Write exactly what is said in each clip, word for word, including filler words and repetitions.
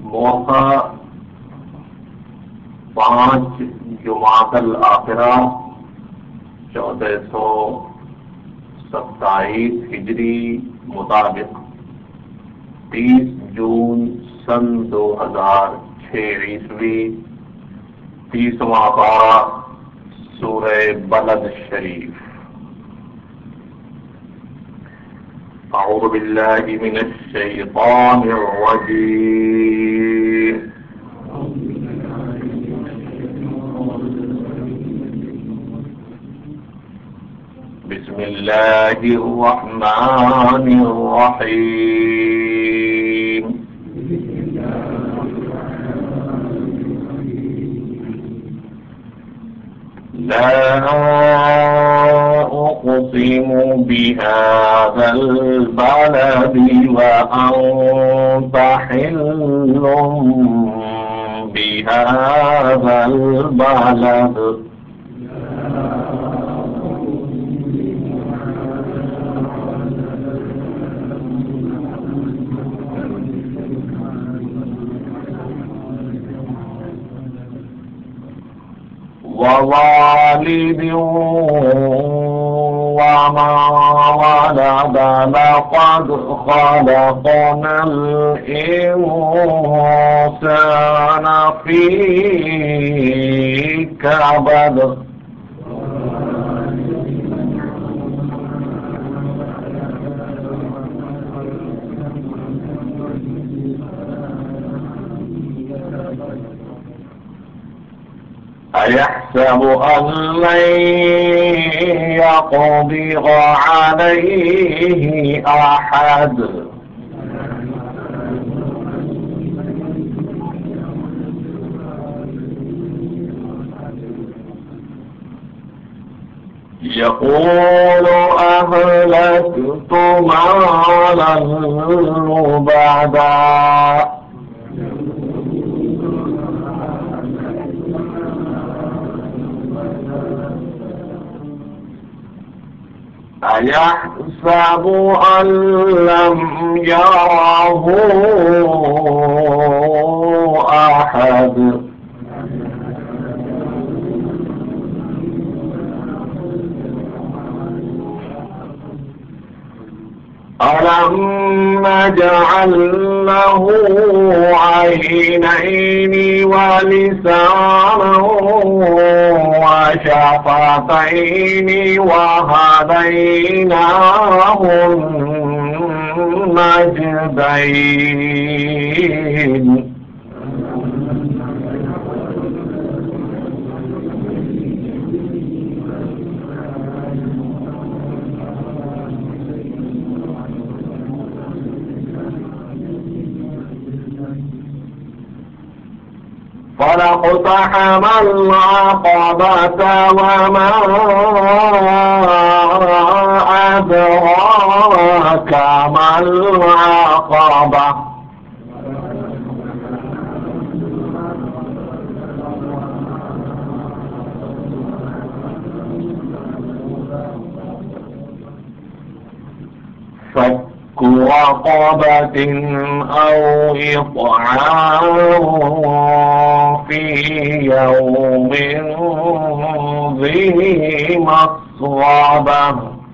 मौका पाँच जुमातल आखिरा चौदह सौ सत्ताईस हिजरी मुताबिक तीस जून सन दो हजार छः ईस्वी तीसवां पारा सूरह बलद शरीफ। अऊज़ु बिल्लाहि मिनश शैतानिर रजीम। बिस्मिल्लाहिर रहमानिर रहीम। ला उक़्सिमु बिहाज़ल बलदि व अंत हिल्लुम बिहाज़ल बलद। ववालिदिन वमा वलद लक़द ख़लक़नल इंसान फ़ी कबद। अयहसब अन लन यक़दिर अलैहि अहद। यक़ूलु अहलक्तु मालन लुबदा। अयहसबु अन लम यरहु अहद। अलम नजअल लहु अयनैनि व लिसानन व शफ़तैनि व हदैनाहु नजदैन। फलक़तहमल अक़बत वमा अदराक मल अक़बा। फक्कु रक़बतिन औ इत्'आम फ़ी यौमिन ज़ी मस्ग़बा।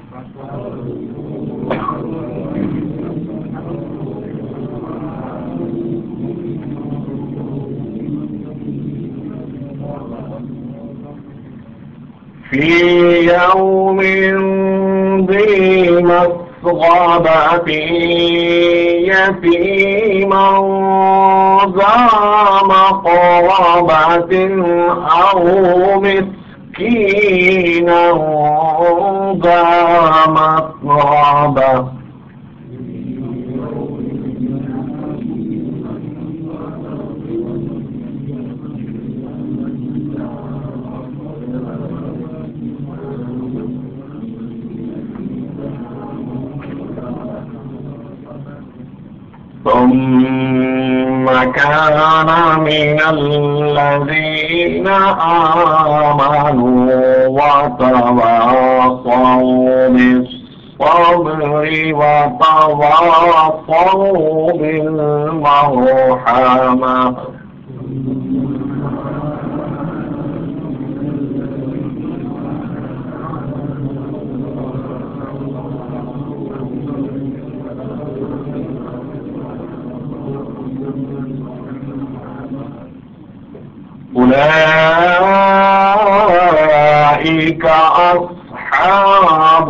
फ़ी यौमिन ज़ी मस्ग़बतिन यतीमन ज़ा मक़रबतिन औ मिस्कीनन ज़ा मत्रबा। ثم كان من الذين آمنوا وتواصوا بالصبر الصبر وتواصوا بالمرحمة أولئك أصحاب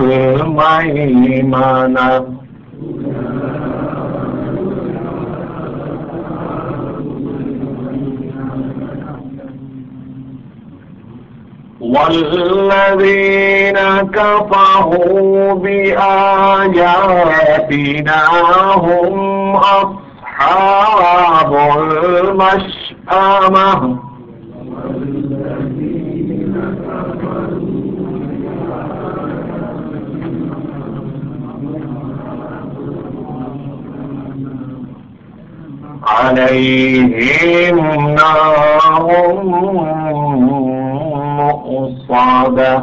الميمنة والذين كفروا بآياتنا هم أصحاب المشأمة عليهم نار مؤصدة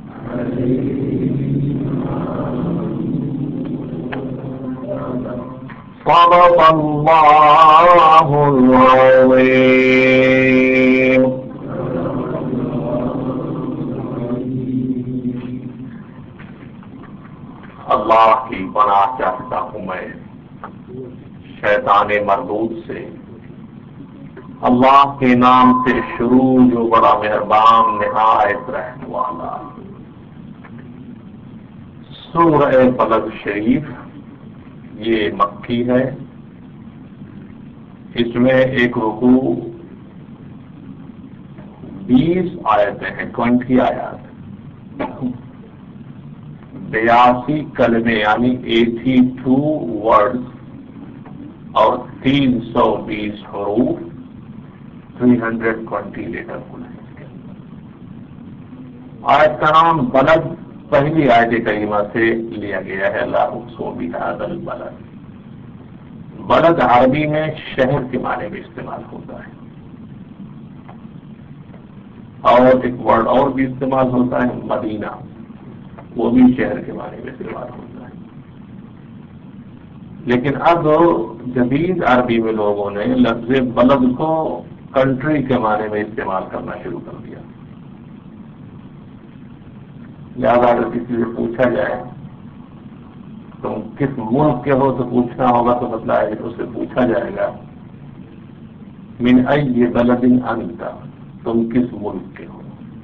صدق الله العظيم. اللہ کی پناہ چاہتا ہوں میں شیطان مردود سے، اللہ کے نام سے شروع جو بڑا مہربان نہایت رحم والا۔ سورہ فلق شریف یہ مکی ہے، اس میں ایک رکوع بیس آیتیں ہیں، ٹوینٹی آیات، بیاسی کلمے یعنی ایٹی ٹو ورڈ اور تین سو بیس حروف، تھری ہنڈریڈ ٹوینٹی لیٹر کل ہے۔ آیت کا نام بلد پہلی آیت کریمہ سے لیا گیا ہے، لا اقسم بہذا البلد۔ بلد عربی میں شہر کے معنی میں استعمال ہوتا ہے، اور ایک ورڈ اور بھی استعمال ہوتا ہے مدینہ، وہ بھی شہر کے معنی میں استعمال ہوتا ہے۔ لیکن اب جدید عربی میں لوگوں نے لفظ بلد کو کنٹری کے معنی میں استعمال کرنا شروع کر دیا۔ لہٰذا اگر کسی سے پوچھا جائے تم کس ملک کے ہو تو پوچھنا ہوگا تو بتلایا کہ اس سے پوچھا جائے گا من ای بلد انت، تم کس ملک کے ہو۔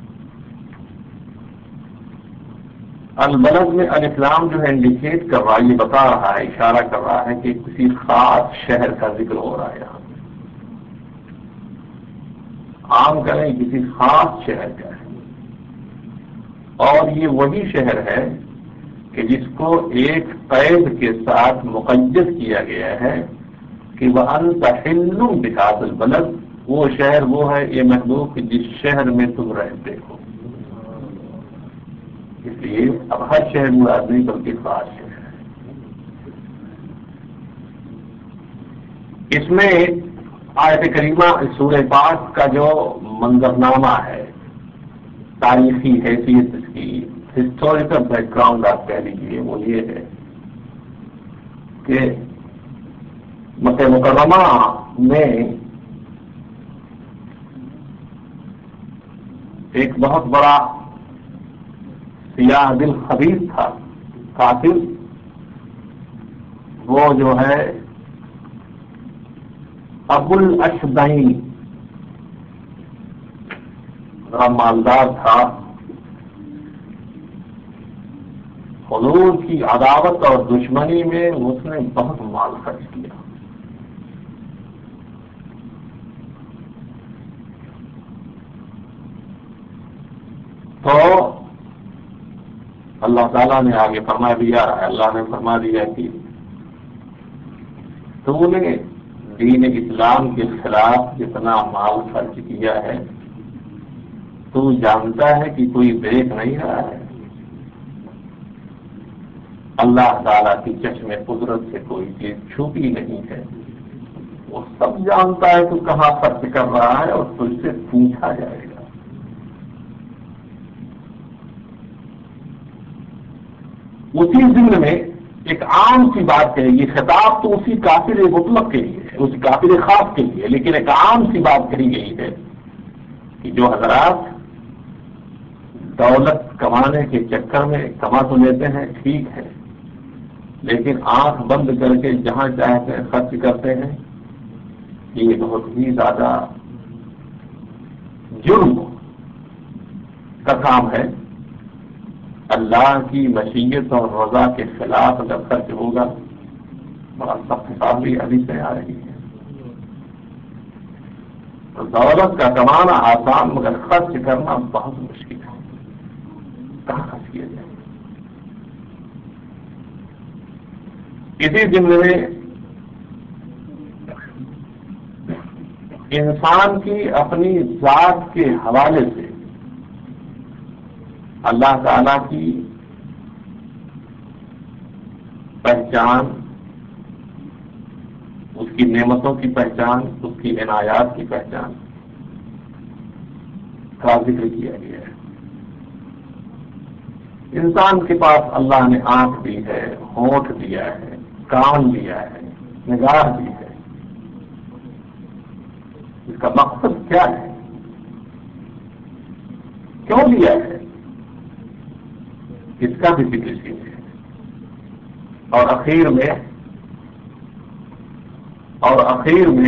البلد میں الاسلام جو ہے انڈیکیٹ کر رہا ہے، یہ بتا رہا ہے، اشارہ کر رہا ہے کہ کسی خاص شہر کا ذکر ہو رہا ہے یہاں، عام کریں کسی خاص شہر کا ہے، اور یہ وہی شہر ہے کہ جس کو ایک قید کے ساتھ مقید کیا گیا ہے کہ وَأَنْتَ حِلٌّ بِهَذَا الْبَلَدِ، وہ شہر وہ ہے یہ محبوب کہ جس شہر میں تم رہتے ہو۔ اس لیے اب ہر شہر مراد نہیں بلکہ خاص شہر ہے۔ اس میں آیت کریمہ سورہ پاک کا جو منظرنامہ ہے، تاریخی حیثیت اس کی، ہسٹوریکل بیک گراؤنڈ آپ کہہ لیجیے، وہ یہ ہے کہ مکہ مکرمہ میں ایک بہت بڑا سیاہ دل خبیث تھا، قاتل، وہ جو ہے ابو الاشدین، بڑا مالدار تھا، حضور کی عداوت اور دشمنی میں اس نے بہت مال خرچ کیا۔ تو اللہ تعالیٰ نے آگے فرما دیا، اللہ نے فرما دیا کہ تو نے دین اسلام کے خلاف جتنا مال خرچ کیا ہے تو جانتا ہے کہ کوئی دیکھ نہیں رہا ہے؟ اللہ تعالیٰ کی چشم قدرت سے کوئی چیز چھپی نہیں ہے، وہ سب جانتا ہے تو کہاں خرچ کر رہا ہے، اور تجھ سے پوچھا جائے گا۔ اسی ضمن میں ایک عام سی بات کہے گی، خطاب تو اسی کافر مطلق کے لیے ہے، اسی کافر خاص کے لیے، لیکن ایک عام سی بات کہی گئی ہے کہ جو حضرات دولت کمانے کے چکر میں کما تو لیتے ہیں ٹھیک ہے، لیکن آنکھ بند کر کے جہاں چاہتے ہیں خرچ کرتے ہیں، یہ بہت ہی زیادہ جرم کا کام ہے۔ اللہ کی مشیت اور رضا کے خلاف اگر خرچ ہوگا، بڑا سخت حساب بھی حدیثیں آ رہی ہے۔ تو دولت کا کمانا آسان، مگر خرچ کرنا بہت مشکل ہے۔ کہاں خرچ کیا جائے؟ اسی ضمن میں انسان کی اپنی ذات کے حوالے سے اللہ تعالی کی پہچان، اس کی نعمتوں کی پہچان، اس کی عنایات کی پہچان کا ذکر کیا گیا ہے۔ انسان کے پاس اللہ نے آنکھ دی ہے، ہونٹ دیا ہے، کان دیا ہے، نگاہ دی ہے۔ اس کا مقصد کیا ہے؟ کیوں دیا ہے؟ اس کا بھی ذکر کیجیے۔ اور اخیر میں اور اخیر میں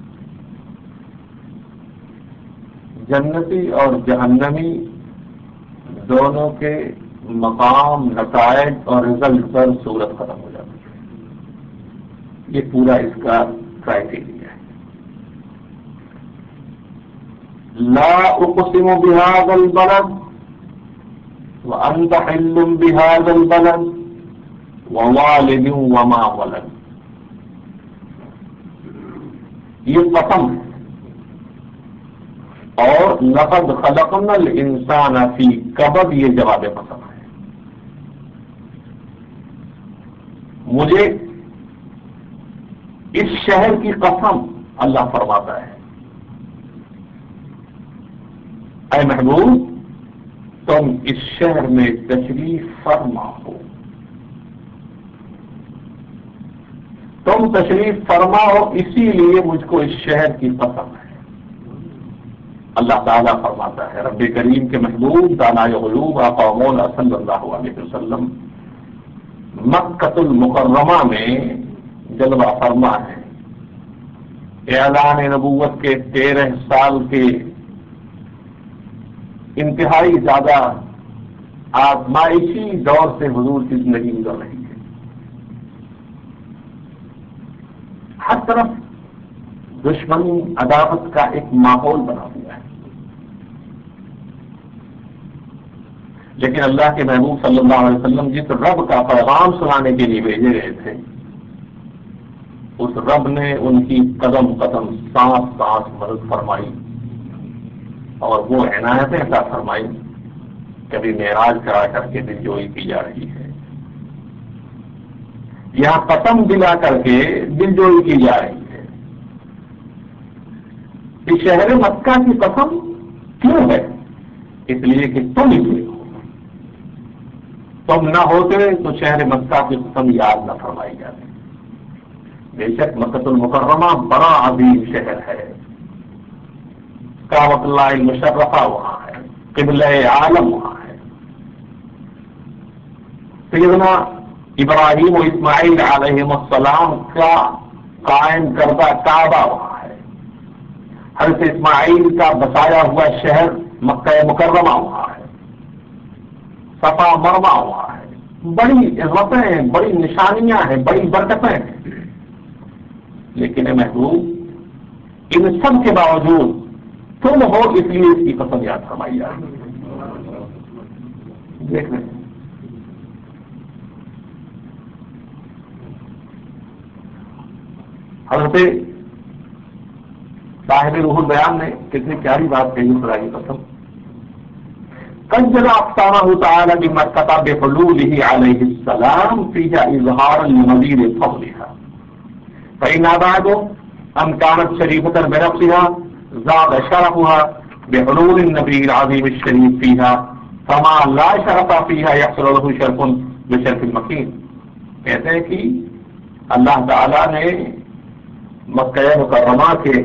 جنتی اور جہنمی دونوں کے مقام، نتائج اور رزلٹ پر صورت ختم ہو جاتی ہے۔ یہ پورا اس کا کرائٹیریا ہے۔ لا اقسم بهذا البلد وانت حل بهذا البلد ووالد وما ولد۔ یہ قسم ہے، اور لقد خلقنا الانسان فی کبد، یہ جواب قسم ہے۔ مجھے اس شہر کی قسم اللہ فرماتا ہے، اے محبوب تم اس شہر میں تشریف فرما ہو، تم تشریف فرما ہو، اسی لیے مجھ کو اس شہر کی قسم ہے۔ اللہ تعالیٰ فرماتا ہے، رب کریم کے محبوب دانائے غیوب آقا مولا صلی اللہ علیہ وسلم مکۃ المکرمہ میں جلوہ فرما ہے۔ اعلان نبوت کے تیرہ سال کے انتہائی زیادہ آزمائشی دور سے حضور کی زندگی گزر رہی ہے۔ ہر طرف دشمنی، عداوت کا ایک ماحول بنا ہوا ہے، لیکن اللہ کے محبوب صلی اللہ علیہ وسلم جس رب کا پیغام سنانے کے لیے بھیجے گئے تھے، اس رب نے ان کی قدم قدم، سانس سانس مدد فرمائی، اور وہ عنایتیں عطا فرمائی۔ کبھی معراج کرا کر کے دل جوئی کی جا رہی ہے، یہاں قسم دلا کر کے دل جوئی کی جا رہی ہے۔ کہ شہر مکہ کی قسم کیوں ہے؟ اس لیے کہ تم ہی ہو، تم نہ ہوتے تو شہر مکہ کی قسم یاد نہ فرمائی جاتی۔ بے شک مکۃ المکرمہ بڑا عظیم شہر ہے، کعبۃ اللہ المشرفہ وہاں ہے، قبلہ عالم وہاں ہے، سیدنا ابراہیم و اسماعیل علیہ السلام کا قائم کردہ کعبہ وہاں ہے، حضرت اسماعیل کا بسایا ہوا شہر مکہ مکرمہ وہاں ہے، صفا مروا وہاں ہے، بڑی عزتیں ہیں، بڑی نشانیاں ہیں، بڑی برکتیں ہیں۔ لیکن اے محبوب ان سب کے باوجود تم ہو، اس لیے اس کی قسم یاد فرمائی جا رہی ہے۔ دیکھ لیں حضرت صاحب روح البیان نے کتنی پیاری بات کہی خدا کی قسم۔ قد افطانہ تعالی بمکہ بحلولہ علیہ السلام فیہا اظہارا لمزید فضلہا، فإن بعد أن كانت شريفة بنفسها زاد شرفها بحلول النبي العظيم الشريف فيها، فما لا شرف فيها يحصل له شرف بشرف المکین. کہتے ہیں کہ اللہ تعالیٰ نے مکہ مکرمہ کے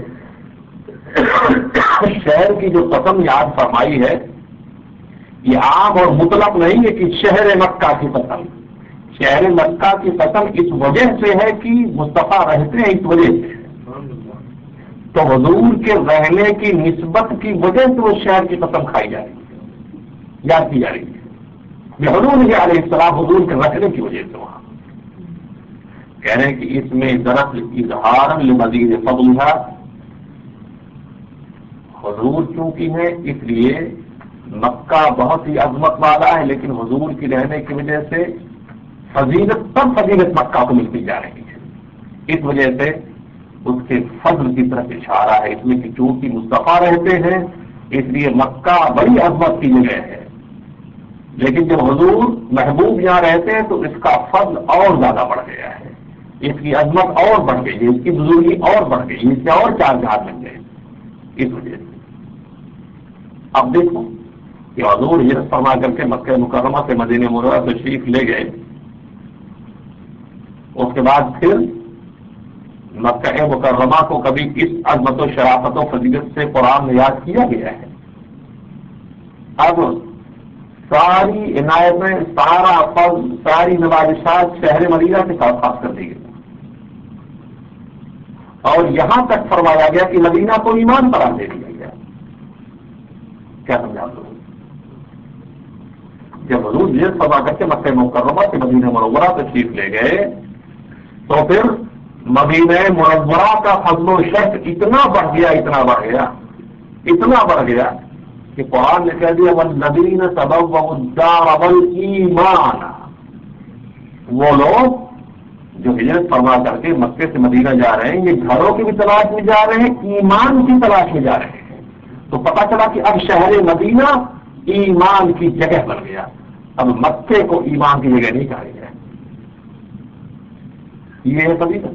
شہر کی جو قسم یاد فرمائی ہے یہ عام اور مطلق نہیں ہے کہ شہر مکہ کی قسم. شہر مکہ کی قسم اس وجہ سے ہے کہ مصطفیٰ رہتے ہیں اس وجہ سے. تو حضور کے رہنے کی نسبت کی وجہ سے وہ شہر کی قسم کھائی جا رہی ہے, یاد کی جا رہی ہے. حضور کے علیہ السلام حضور کے رکھنے کی وجہ سے وہاں کہہ رہے ہیں کہ اس میں دراصل اظہار لمزید فضلہ, حضور چونکہ ہے اس لیے مکہ بہت ہی عظمت والا ہے, لیکن حضور کی رہنے کی وجہ سے فضیلت پر فضیلت مکہ کو ملتی جا رہی ہے. اس وجہ سے اس کے فضل کی طرف اشارہ ہے اس میں کہ چونکہ مصطفیٰ رہتے ہیں اس لیے مکہ بڑی عظمت کی جگہ ہے, لیکن جب حضور محبوب یہاں رہتے ہیں تو اس کا فضل اور زیادہ بڑھ گیا ہے, اس کی عظمت اور بڑھ گئی ہے, اس کی بزرگی اور بڑھ گئی ہے, اس سے اور چار جہاز مل گئے. اس وجہ سے اب دیکھو کہ حضور ہجرت فرما کر کے مکہ مکرمہ سے مدینہ منورہ تشریف لے گئے, اس کے بعد پھر مکہ مکرمہ کو کبھی اس عظمت و شرافت و فضیلت سے قرآن میں یاد کیا گیا ہے. اب ساری عنایتیں, سارا فضل, ساری نوازشات شہر مدینہ کے ساتھ خاص کر دی گئی, اور یہاں تک فرمایا گیا کہ مدینہ کو ایمان قرار دے دیا گیا. کیا سمجھا دو جب حضور یہ فرما کر کے مکہ مکرمہ سے مدینہ منورہ تشریف لے گئے تو پھر مدینہ منورہ کا فضل و شرف اتنا بڑھ گیا اتنا بڑھ گیا اتنا بڑھ گیا کہ قرآن نے کہہ دیا والذین تبوؤا الدار والایمان, وہ لوگ جو ہجرت فرما کر کے مکے سے مدینہ جا رہے ہیں یہ گھروں کی بھی تلاش میں جا رہے ہیں, ایمان کی تلاش میں جا رہے ہیں. تو پتہ چلا کہ اب شہر مدینہ ایمان کی جگہ بن گیا, اب مکے کو ایمان کی جگہ نہیں کہا گیا. یہ ہے فضیلت.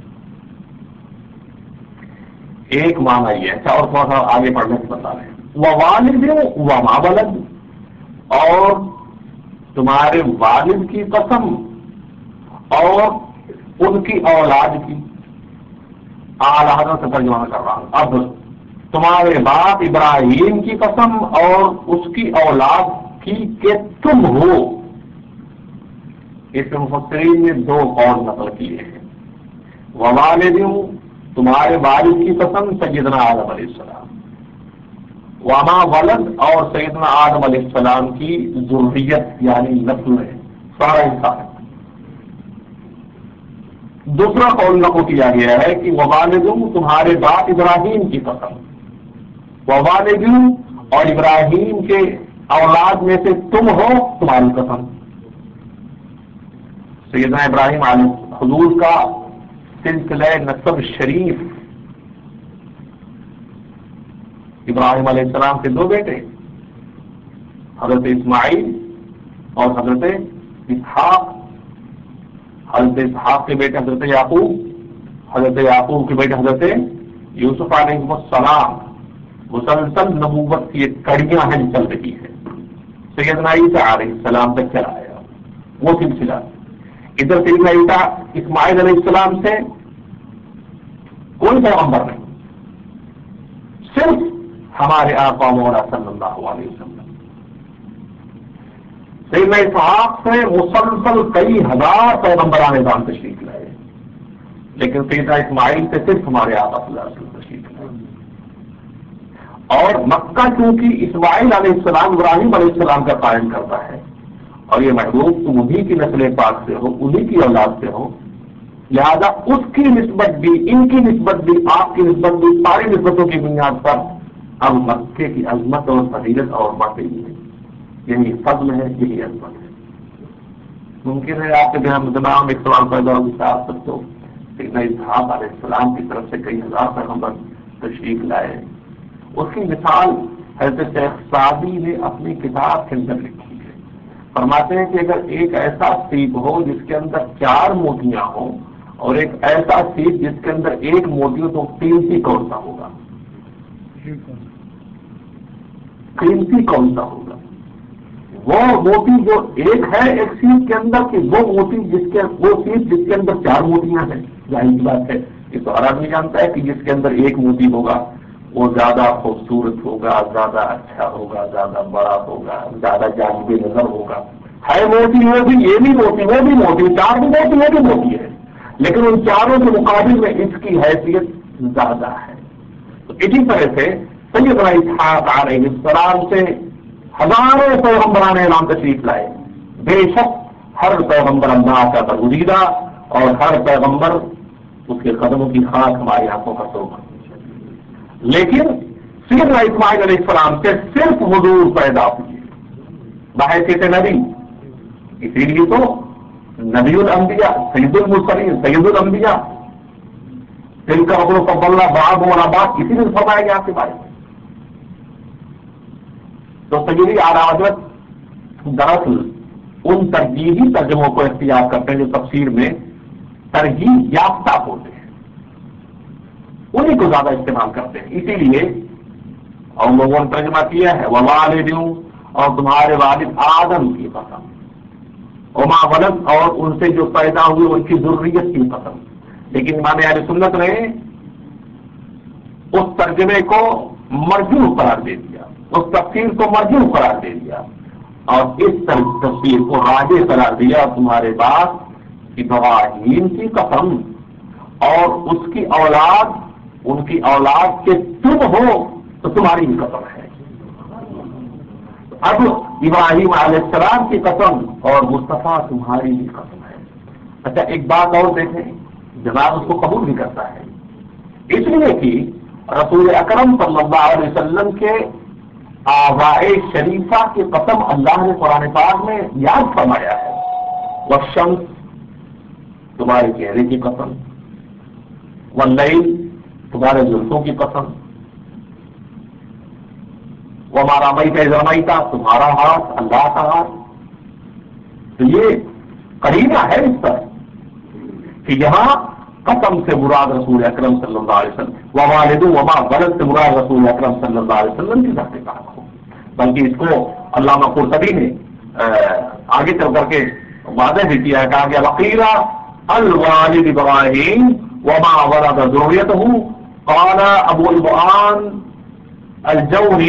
ایک معنی یہ ہے, اور تھوڑا سا آگے پڑھنے سے بتا رہے ہیں. ووالد وما ولد, اور تمہارے والد کی قسم اور ان کی اولاد کی. اعلیٰ حضرت سے ترجمہ کر رہا ہوں. اب تمہارے باپ ابراہیم کی قسم اور اس کی اولاد کی کہ تم ہو. اس مفسرین نے دو قول نقل کیے ہیں. ووالد, تمہارے والد کی قسم سیدنا آدم علیہ السلام, وما ولد, اور سیدنا آدم علیہ السلام کی ذریت یعنی نسل ہے, سارا انسان. دوسرا قول نقل کیا گیا ہے کہ ووالد, تمہارے باپ ابراہیم کی قسم, ووالد, اور ابراہیم کے اولاد میں سے تم ہو تمہاری قسم. سیدنا ابراہیم علیہ حضور کا سلسلہ نسب شریف, ابراہیم علیہ السلام کے دو بیٹے حضرت اسماعیل اور حضرت اسحاق. حضرت اسحاق کے بیٹے حضرت یعقوب, حضرت یعقوب کے بیٹے حضرت یوسف علیہ السلام. مسلسل نبوت کی ایک کڑیاں ہیں چل رہی ہے, سیدنا عیسیٰ علیہ السلام تک چلا آیا وہ سلسلہ. ادھر سیدنا عیسیٰ اسماعیل علیہ السلام سے کوئی پیغمبر نہیں, صرف ہمارے آقا مولا صلی اللہ علیہ وسلم. سیدنا اسحاق سے مسلسل کئی ہزار پیغمبران نظام تشریف لائے, لیکن سیدنا اسماعیل سے صرف ہمارے آقا صلی اللہ علیہ وسلم تشریف لائے. اور مکہ چونکہ اسماعیل علیہ السلام ابراہیم علیہ السلام کا قائم کرتا ہے, اور یہ محبوب تم انہی کی نسل پاک سے ہو, انہی کی اولاد سے ہو, لہذا اس کی نسبت بھی, ان کی نسبت بھی, آپ کی نسبت بھی, ساری نسبتوں کی بنیاد پر اب مکے کی عظمت اور فضیلت اور بڑھ گئی ہے. یہی فضل ہے, یہی عظمت ہے. ممکن ہے آپ کے دماغ میں ایک سوال پیدا ہو کہ آپ سب تو سیدنا اسحاق علیہ السلام کی طرف سے کئی ہزار پیغمبر تشریف لائے. اس کی مثال حضرت شیخ سعدی نے اپنی کتاب کے اندر لکھی ہے. فرماتے ہیں کہ اگر ایک ایسا سیب ہو جس کے اندر چار موتیاں ہوں اور ایک ایسا سیب جس کے اندر ایک موتی ہو, تو قیمتی کون سا ہوگا؟ قیمتی کون سا ہوگا؟ وہ موتی جو ایک ہے ایک سیپ کے اندر کہ وہ موتی جس کے وہ سیپ جس کے اندر چار موتیاں ہیں، ظاہر سی بات ہے یہ تو ہر آدمی جانتا ہے کہ جس کے اندر ایک موتی ہوگا وہ زیادہ خوبصورت ہوگا، زیادہ اچھا ہوگا، زیادہ بڑا ہوگا، زیادہ جاذب نظر ہوگا. ہے موتی وہ بھی، یہ بھی موتی، وہ بھی موتی، چار بھی موتی وہ بھی موتی ہے، لیکن ان چاروں کے مقابل میں اس کی حیثیت زیادہ ہے. تو اسی طرح سے سیدنا اسحاق علیہ السلام سے ہزاروں پیغمبران اعلان تشریف لائے. بے شک ہر پیغمبر اللہ کا برگزیدہ اور ہر پیغمبر اس کے قدموں کی خاک ہماری آنکھوں کا سوکھ. لیکن سیدنا اسماعیل علیہ السلام سے صرف حضور پیدا ہوئے بحیثیت نبی. اسی لیے تو نبی الانبیاء، سید المرسلین، سید الانبیاء، دل کا رب و اللہ باب و بات اسی لیے فرمایا گیا آپ کے بارے میں. تو سیدی اعلیٰ حضرت دراصل ان ترجیحی ترجموں کو اختیار کرتے ہیں جو تفسیر میں ترجیح یافتہ ہوتے ہیں، انہیں کو زیادہ استعمال کرتے ہیں. اسی لیے اور لوگوں نے ترجمہ کیا ہے ووالدوں، اور تمہارے والد آدم کی قسم، وما ولد، اور ان سے جو پیدا ہوئے ان کی ذریت کی قسم. لیکن امام اہل سنت نے اس ترجمے کو مرجوح قرار دے دیا، اس تفسیر کو مرجوح قرار دے دیا اور اس تفسیر کو راجح قرار دیا. تمہارے باپ ابراہیم کی قسم اور اس کی اولاد، ان کی اولاد کے تم ہو تو تمہاری بھی قسم ہے. اب ابراہیم علیہ السلام کی قسم اور مصطفیٰ تمہاری بھی قسم ہے. اچھا ایک بات اور دیکھیں، جناب اس کو قبول بھی کرتا ہے اس لیے کہ رسول اکرم صلی اللہ علیہ وسلم کے آبائے شریفہ کی قسم اللہ نے قرآن پاک میں یاد فرمایا ہے. والشمس، تمہارے چہرے کی قسم، واللیل، تمہارے زلفوں کی قسم، وما رمیت اذ رمیت، تمہارا ہاتھ اللہ کا ہاتھ. تو یہ قرینہ ہے اس پر کہ یہاں قسم سے مراد رسول اکرم صلی اللہ علیہ وسلم، ووالد وما ولد سے مراد رسول اکرم صلی اللہ علیہ وسلم کی ذات پاک ہو. بلکہ اس کو علامہ قرطبی نے آگے چل کر کے واضح بھی کیا ہے، کہا کہ وقیل الوالد ابراہیم وما ولد ذریتہ، قال ابو البعان الجوری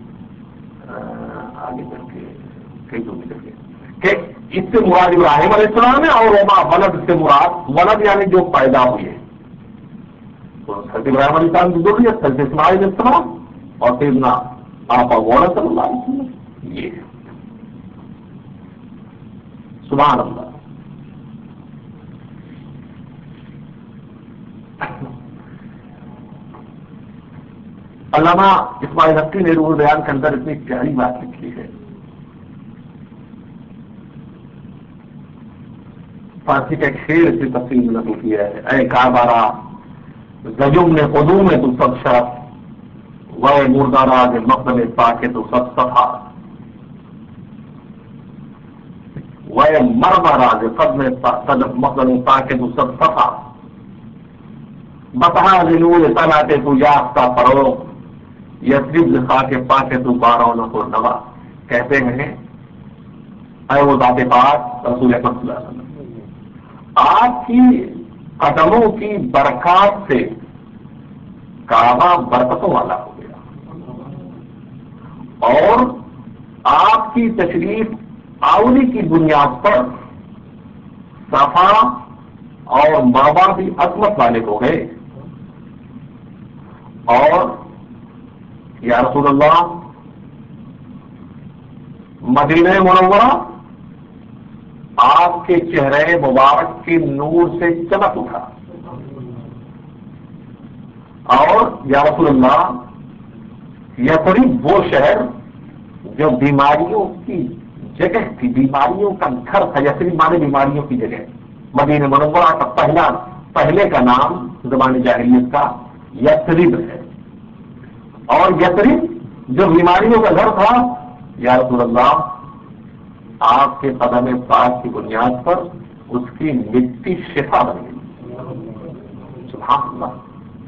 آگے چل کے کئی تو نکل گئے کہ اس سے مراد ابراہیم علیہ السلام ہے اور وما ولد سے مراد ولد یعنی جو پیدا ہوئے تو حضرت ابراہیم علیہ السلام کی ذریت، حضرت اسماعیل علیہ السلام اور سیدنا آقا مولا صلی اللہ علیہ وسلم. یہ سبحان اللہ. علامہ اسماعیل حقی نے روح بیان کے اندر اتنی پیاری بات لکھی ہے. فارسی کا ایک شعر سے تفصیل میں نقل کیا ہے، اے کعبہ زجم نے قدوم ہے تو سب شرف، وہ مردہ راز مقدم پاک تو سب صفا، وہ مرمہ راز قدم مقدم پاک تو سب صفا، بتہا نور طلعت تو یافتہ فروغ، یثرب خاک پاک تو بارون کو نوا. کہتے ہیں اے وہ ذات پاک رسول اکرم صلی اللہ علیہ وسلم، آپ کی قدموں کی برکات سے کعبہ برکتوں والا ہو گیا اور آپ کی تشریف آوری کی بنیاد پر صفا اور مروا بھی عظمت والے ہو گئے. اور یا رسول اللہ مدینہ منورہ آپ کے چہرے مبارک کے نور سے چمک اٹھا. اور یا رسول اللہ یثرب وہ شہر جو بیماریوں کی جگہ تھی، بیماریوں کا گھر تھا. یثرب مانے بیماریوں کی جگہ. مدینہ منورہ کا پہلا پہلے کا نام زبان جاہلیت کا یثرب ہے اور یثرب جو بیماریوں کا گھر تھا، یا رسول اللہ آپ کے قدم پاک کی بنیاد پر اس کی مٹی شفا بن گئی. سبحان اللہ.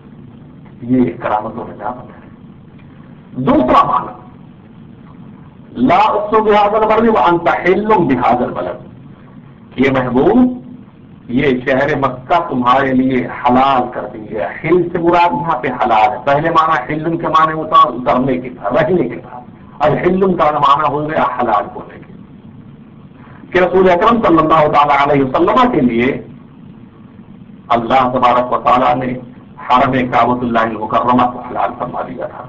یہ کرامتوں میں نعمت ہے. دوسرا معنی لا اقسم بهذا البلد وانت حل بهذا البلد، یہ محبوب یہ شہر مکہ تمہارے لیے حلال کر دی ہے. حل سے مراد یہاں پہ حلال ہے. پہلے معنی حل کے معنی ہوتا اترنے کے تھا، رہنے کے تھا. اب حل کا معنی ہو گیا حلال ہونے کے، کہ رسول اکرم صلی اللہ تعالی علیہ وسلم کے لیے اللہ تبارک و تعالیٰ نے حرم کعبۃ اللہ المکرمہ کو حلال فرما دیا تھا.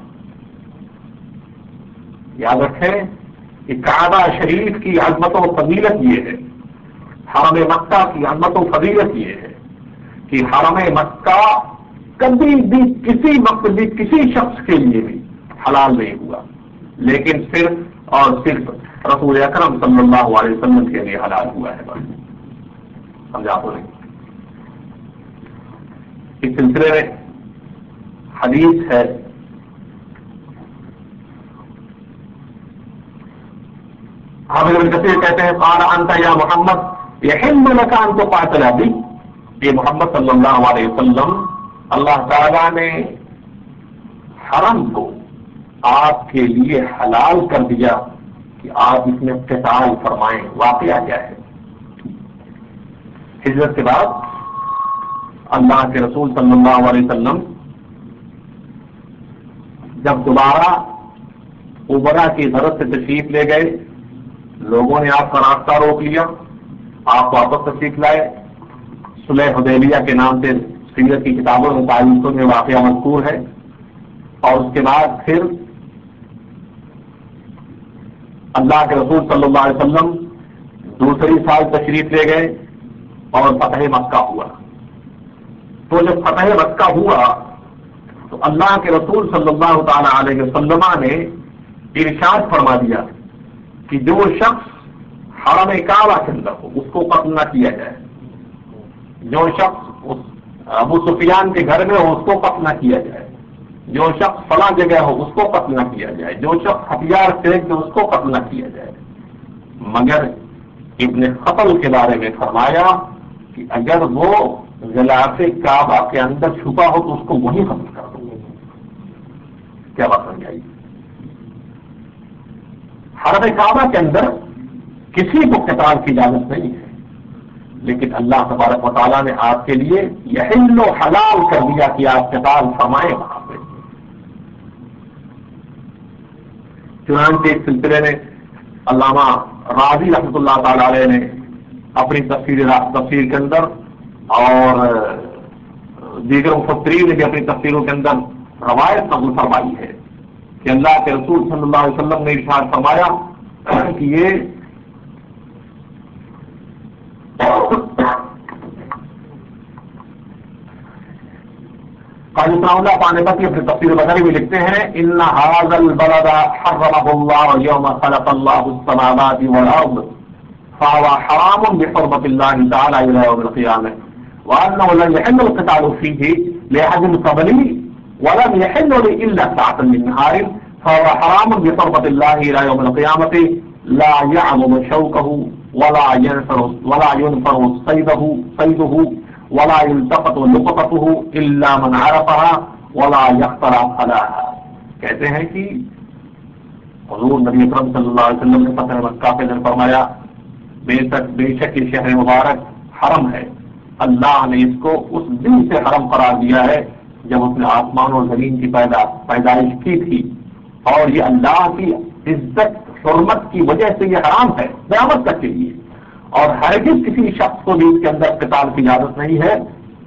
یاد رکھیں کہ کعبہ شریف کی عظمت و فضیلت یہ ہے، حرم مکہ کی عظمت و فضیلت یہ ہے کہ حرم مکہ کبھی بھی کسی وقت بھی کسی شخص کے لیے بھی حلال نہیں ہوا، لیکن صرف اور صرف رسول اکرم صلی اللہ علیہ وسلم کے لیے حلال ہوا ہے. بس سمجھا تو نہیں. اس سلسلے میں حدیث ہے، حافظ ابن کثیر کہتے ہیں قال انت یا محمد یحل لك ان تقاتل بی، یہ محمد صلی اللہ علیہ وسلم اللہ تعالیٰ نے حرم کو آپ کے لیے حلال کر دیا کہ آپ اس میں قتال فرمائیں. واقعہ کیا ہے؟ ہجرت کے بعد اللہ کے رسول صلی اللہ علیہ وسلم جب دوبارہ عبرہ کی غرض سے تشریف لے گئے، لوگوں نے آپ کا راستہ روک لیا، آپ واپس تشریف لائے. صلح حدیبیہ کے نام سے سیرت کی کتابوں میں تاریخوں میں واقعہ مذکور ہے. اور اس کے بعد پھر اللہ کے رسول صلی اللہ علیہ وسلم دوسری سال تشریف لے گئے اور فتح مکہ ہوا. تو جب فتح مکہ ہوا تو اللہ کے رسول صلی اللہ تعالی علیہ وسلم نے ارشاد فرما دیا کہ جو شخص حرم کعبہ کے اندر ہو اس کو قتل نہ کیا جائے، جو شخص ابو سفیان کے گھر میں ہو اس کو قتل نہ کیا جائے، جو شخص فلاں جگہ ہو اس کو قتل نہ کیا جائے، جو شخص ہتھیار پھینک دے اس کو قتل نہ کیا جائے. مگر ابن قتل کے بارے میں فرمایا کہ اگر وہ غلاف کعبہ کے اندر چھپا ہو تو اس کو وہیں قتل کر دو. کیا بات سمجھ آئی؟ حرم کعبہ کے اندر کسی کو قتال کی اجازت نہیں ہے، لیکن اللہ تبارک و تعالیٰ نے آپ کے لیے یحل و حلال کر دیا کہ آپ قتال فرمائیں وہاں پہ. چنانچہ اس سلسلے میں علامہ راضی رحمۃ اللہ تعالی علیہ نے اپنی تفسیر تفسیر کے اندر اور دیگر مفسرین نے بھی اپنی تفسیروں کے اندر روایت نقل فرمائی ہے کہ اللہ کے رسول صلی اللہ علیہ وسلم نے ارشاد فرمایا کہ یہ قاضی ثناء اللہ پانیپتی اپنے تفسیر بدری میں لکھتے ہیں ان هذا البلد حرمه الله يوم خلق الله السماوات والارض فهو حرام بحرمة الله تعالى الى يوم القيامة وانه لن يحل القتال فيه لاحد قبلي ولم يحل لي الا ساعة من نهار فهو حرام بحرمة الله الى يوم القيامة لا يعظم شوكه ولا ينفر ولا ينفر صيده صيده ولا يلتقط لقطته الا من عرفها ولا يخترع خلاها. کہتے ہیں کہ حضور نبی اکرم صلی اللہ علیہ وسلم نے فتح مکہ کے اندر فرمایا بے شک بے شک یہ شہر مبارک حرم ہے، اللہ نے اس کو اس دن سے حرم قرار دیا ہے جب اس نے آسمان اور زمین کی پیدا پیدائش کی تھی، اور یہ اللہ کی عزت حرمت کی وجہ سے یہ حرام ہے قیامت تک کے لیے، اور ہرگز کسی شخص کو بھی اس کے اندر قتال کی اجازت نہیں ہے،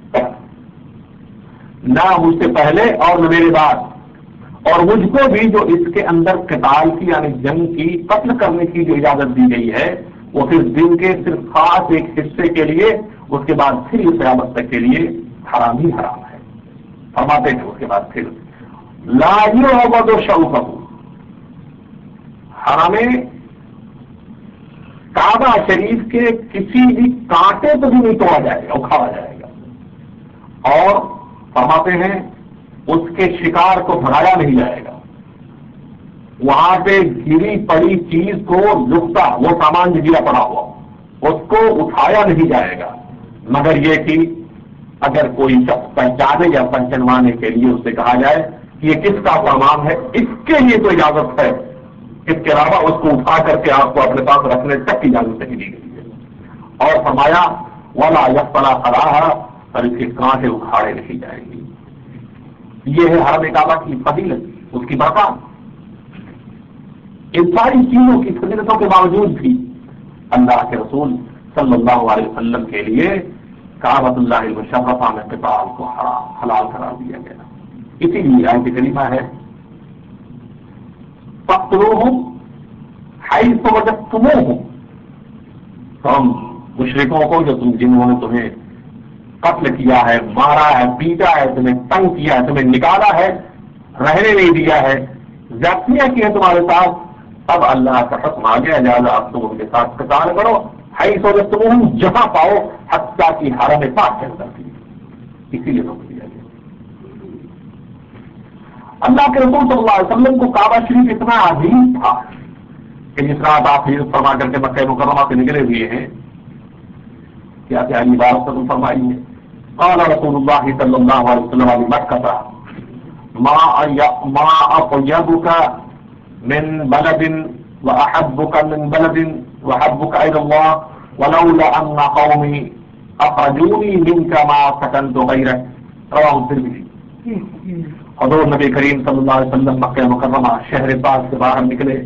نہ مجھ سے پہلے اور نہ میرے بعد، اور مجھ کو بھی جو اس کے اندر قتال کی یعنی جنگ کی قتل کرنے کی جو اجازت دی گئی ہے وہ صرف دن کے صرف خاص ایک حصے کے لیے، اس کے بعد پھر اس قیامت تک کے لیے حرام ہی حرام ہے. فرماتے ہیں اس کے بعد پھر لا یعبد شوکہ، حرم کعبہ شریف کے کسی بھی کانٹے کو بھی نہیں توڑا جائے گا، اکھاڑا جائے گا، اور فرماتے ہیں اس کے شکار کو بھگایا نہیں جائے گا، وہاں پہ گری پڑی چیز کو لکتا وہ سامان جو گرا پڑا ہوا اس کو اٹھایا نہیں جائے گا، مگر یہ کہ اگر کوئی شخص پہچانے یا پہچانوانے کے لیے اس سے کہا جائے کہ یہ کس کا سامان ہے، اس کے لیے تو اجازت ہے، اس کے علاوہ اس کو اٹھا کر کے آپ کو اپنے پاس رکھنے تک کی اجازت نہیں دی گئی ہے، اور فرمایا ولا یقلا خلاها، اور اس کے کانٹے اکھاڑے نہیں جائیں گے۔ یہ ہے حرم کعبہ کی فضیلت، اس کی برکات۔ ان ساری چیزوں کی فضیلتوں کے باوجود بھی اللہ کے رسول صلی اللہ علیہ وسلم کے لیے کعبۃ اللہ المشرفہ میں قتال کو حرام حلال قرار دیا گیا۔ اسی لیے آیت کریمہ ہے فاقتلوہم حیث وجدتموہم، تم مشرکوں کو جو تم جنہوں نے تمہیں قتل کیا ہے، مارا ہے، پیٹا ہے، تمہیں تنگ کیا ہے، تمہیں نکالا ہے، رہنے نہیں دیا ہے، زیادتیاں کی ہیں تمہارے ساتھ، اب اللہ کا حکم آ گیا لہٰذا اب تم ان کے ساتھ قتال کرو، حیث وجدتموہم، جہاں پاؤ، حتیٰ کی حرم پاک کے اندر کی، اسی لیے روک دیا گیا۔ اللہ کے رسول صلی اللہ علیہ وسلم کو کعبہ شریف اتنا عظیم تھا کہ جس رات آپ ہجرت فرما کر کے مکہ مکرمہ سے نکلے ہوئے ہیں، کیا پیاری بات تم فرمائیے، قال رسول اللہ صلی اللہ علیہ وسلم علی مکہ ما اطیبک من بلد واحبک من بلد واحبک الی اللہ ولولا ان قومی اخرجونی منک ما سکنت غیرک، رواہ الترمذی۔ حضور نبی کریم صلی اللہ علیہ وسلم مکہ مکرمہ شہر پاک سے باہر نکلے،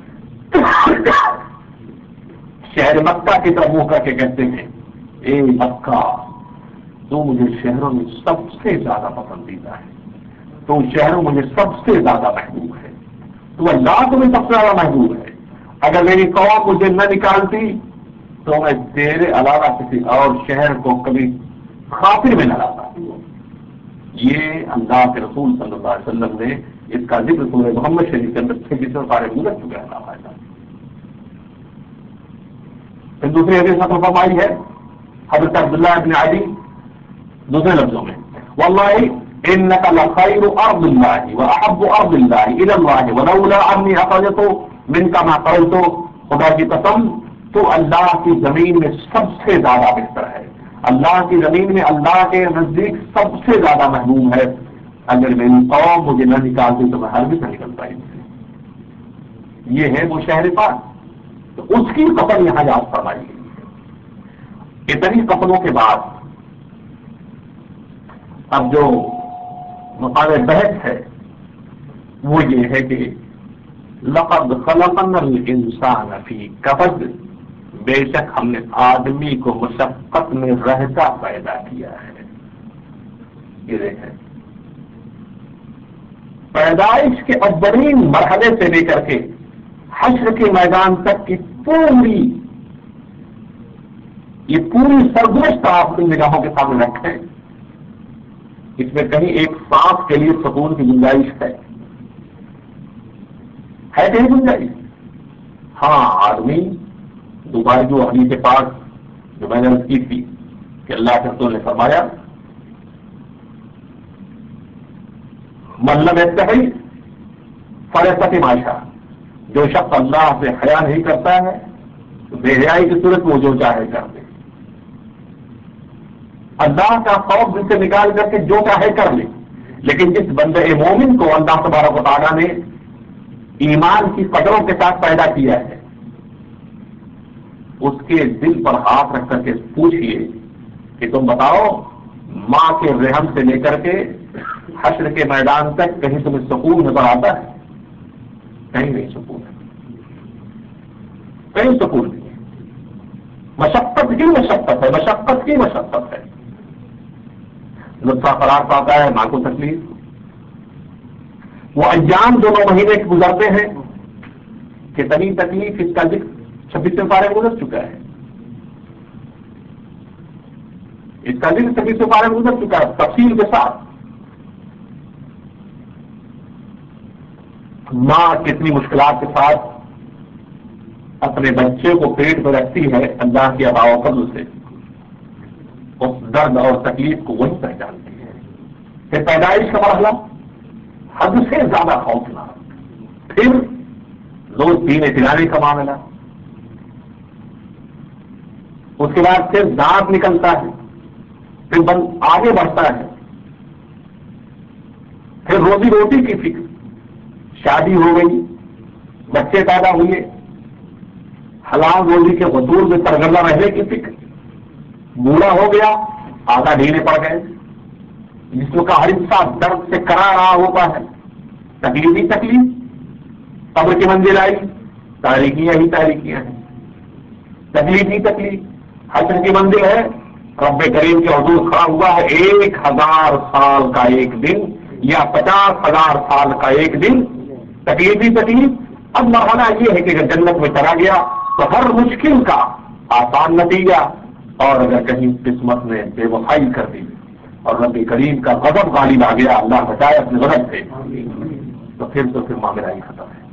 شہر مکہ کی طرف منہ کر کے کہتے ہیں اے مکہ، تو مجھے شہروں میں سب سے زیادہ پسندیدہ ہے، تو شہروں مجھے سب سے زیادہ محبوب ہے، تو اللہ تمہیں سب سے زیادہ محبوب ہے، اگر میری قوم مجھے نہ نکالتی تو میں تیرے علاوہ کسی اور شہر کو کبھی خاطر میں نہ لاتا۔ یہ اللہ کے رسول صلی اللہ علیہ وسلم نے اس کا ذکر سورہ محمد شریف کے اندر چھبیسویں پارے میں گزر چکا ہے۔ پھر دوسری حدیث میں فرمائی ہے حضرت عبداللہ ابن علی دوسرے لفظوں میں واللہ انک لخیر ارض اللہ واحب ارض اللہ الی اللہ ولولا انی اخرجت منک ما قلت، خدا کی قسم تو اللہ کی زمین میں سب سے زیادہ بہتر ہے، اللہ کی زمین میں اللہ کے نزدیک سب سے زیادہ محبوب ہے، اگر میری قوم مجھے نہ نکالتی تو میں ہرگز نہ نکل پائی۔ یہ ہے وہ شہر پاک، تو اس کی قسم یہاں یاد فرمائی گئی ہے۔ اتنی قسموں کے بعد اب جو مقام بحث ہے وہ یہ ہے کہ لقد خلقنا الانسان فی کبد، بے شک ہم نے آدمی کو مشقت میں رہتا پیدا کیا ہے۔ یہ دیکھیں پیدائش کے اولین مرحلے سے لے کر کے حشر کے میدان تک کی پوری یہ پوری سرگزشت آپ اپنی نگاہوں کے سامنے رکھیں، اس میں کہیں ایک سانس کے لیے سکون کی گنجائش ہے ہے کہیں گنجائش؟ ہاں، آدمی دوبارہ جو حدیث کے پاس جو میں نے عرض کی تھی کہ اللہ کے رسول نے فرمایا مطلب اتحی فرصت معاشہ، جو شخص اللہ سے حیا نہیں کرتا ہے تو بے حیائی کی صورت میں وہ جو چاہے کر دے، اللہ کا خوف دل سے نکال کر کے جو چاہے کر لے، لیکن جس بندے مومن کو اللہ تبارک و تعالیٰ نے ایمان کی قدروں کے ساتھ پیدا کیا ہے، اس کے دل پر ہاتھ رکھ کر کے پوچھئے کہ تم بتاؤ ماں کے رحم سے لے کر کے حشر کے میدان تک کہیں تمہیں سکون نظر آتا ہے؟ کہیں نہیں سکون ہے، کہیں سکون نہیں ہے، مشقت کی مشقت ہے، مشقت کی مشقت ہے، لطفہ قرار پاتا ہے، ماں کو تکلیف، وہ ایام دونوں مہینے کے گزرتے ہیں، کتنی تکلیف اس کا ذکر چھبیسویں پارے میں گزر چکا ہے، اس کا ذکر چھبیسویں پارے میں گزر چکا ہے تفصیل کے ساتھ، ماں کتنی مشکلات کے ساتھ اپنے بچے کو پیٹ میں رکھتی ہے، اللہ کے عطا و فضل سے اس درد اور تکلیف کو وہی پہچانتی ہے۔ پھر پیدائش کا مرحلہ حد سے زیادہ خوفناک، پھر دو تین پلانے کا معاملہ، اس کے بعد پھر دانت نکلتا ہے، پھر بند آگے بڑھتا ہے، پھر روزی روٹی کی فکر، شادی ہو گئی، بچے پیدا ہوئے، حلال روزی کے حصول میں سرگردہ رہنے کی فکر، بوڑھا ہو گیا، آدھا ڈھیلے پڑ گئے، جسم کا ہر حصہ درد سے کرا رہا ہوتا ہے، تکلیف ہی تکلیف، قبر کی منزل آئی، تاریکیاں ہی تاریکیاں ہیں، تکلیف ہی تکلیف، حشر کی منزل ہے، رب کریم کے حضور کھڑا ہوا ہے، ایک ہزار سال کا ایک دن یا پچاس ہزار سال کا ایک دن، تکلیف ہی تکلیف۔ اب مرحلہ یہ ہے کہ اگر جنت میں چلا گیا تو ہر مشکل کا آسان نتیجہ، اور اگر کہیں قسمت نے بے وفائی کر دی اور رب کریم کا غضب غالب آ گیا، اللہ بچائے اپنے غضب سے، تو پھر تو پھر معاملہ ہی ختم ہے۔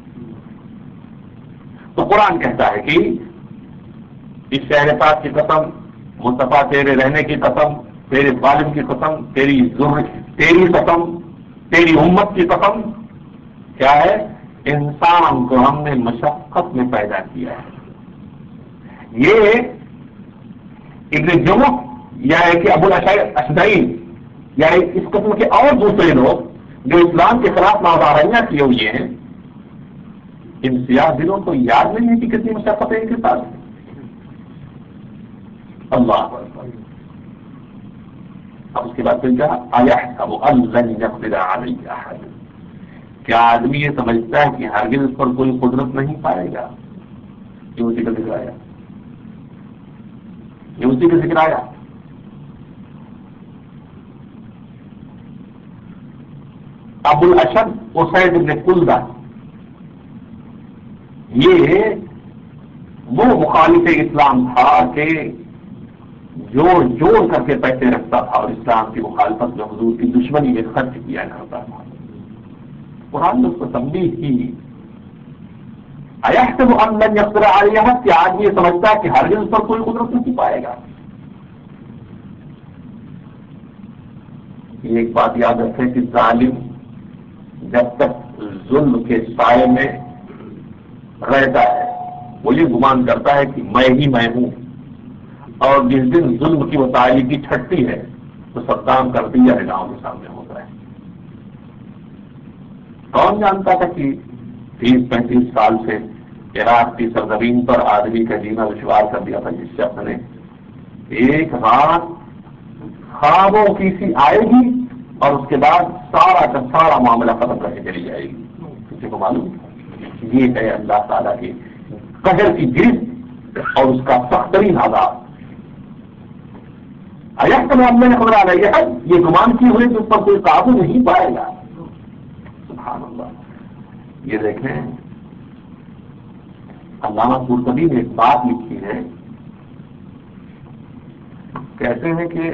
تو قرآن کہتا ہے کہ اس شہر پاک کی قسم، مصطفیٰ تیرے رہنے کی قسم، تیرے والد کی قسم، تیری ذر تیری قسم، تیری امت کی قسم، کیا ہے؟ انسان کو ہم نے مشقت میں پیدا کیا ہے۔ یہ ابن جمع یا کہ ابو الاشعری یا اس قسم کے اور دوسرے لوگ جو اسلام کے خلاف ناظاریاں کیے ہوئے ہیں، ان سیاہ دلوں کو یاد نہیں ہے کہ کتنی مشقت ہے ان کے ساتھ۔ اللہ اب اس کے بعد پھر کہا اَيَحْسَبُ أَن لَّن يَقْدِرَ عَلَيْهِ أَحَدٌ، کیا آدمی یہ سمجھتا ہے کہ ہرگز اس پر کوئی قدرت نہیں پائے گا؟ یہ اسی کا ذکر آیا، یہ اسی کا ذکر آیا۔ ابو الاشد اسید بن کلدہ، یہ وہ مخالف اسلام تھا کہ جوڑ جوڑ کر کے پیسے رکھتا تھا اور اسلام کی مخالفت میں حضور کی دشمنی میں خرچ کیا کرتا تھا۔ قرآن نے اس کو تنبیہ کی، اَيَحْسَبُ أَن لَّن يَقْدِرَ عَلَيْهِ، کہ آدمی یہ سمجھتا ہے کہ ہرگز اس پر کوئی قدرت نہیں پائے گا۔ یہ ایک بات یاد رکھیں کہ ظالم جب تک ظلم کے سائے میں رہتا ہے وہ یہ گمان کرتا ہے کہ میں ہی میں ہوں، اور جس دن ظلم کی وہ تاریخی چھٹتی ہے تو سب کام کرتی ہے گاؤں کے سامنے ہوتا ہے۔ کون جانتا تھا کہ تیس پینتیس سال سے عراق کی سرزمین پر آدمی کا جینا دشوار کر دیا تھا، جس شخص نے ایک رات خوابوں کی سی آئے گی اور اس کے بعد سارا کا سارا معاملہ ختم کر کے چلی جائے گی۔ کسی کو معلوم؟ یہ ہے اللہ تعالیٰ کی قہر کی گرفت اور اس کا سخت ترین عذاب۔ اَيَحْسَبُ أَن لَّن يَقْدِرَ عَلَيْهِ، یہ گمان کیے ہوئے کہ اس پر کوئی قابو نہیں پائے گا۔ سبحان اللہ۔ یہ دیکھیں علامہ قرطبی نے ایک بات لکھی ہے، کہتے ہیں کہ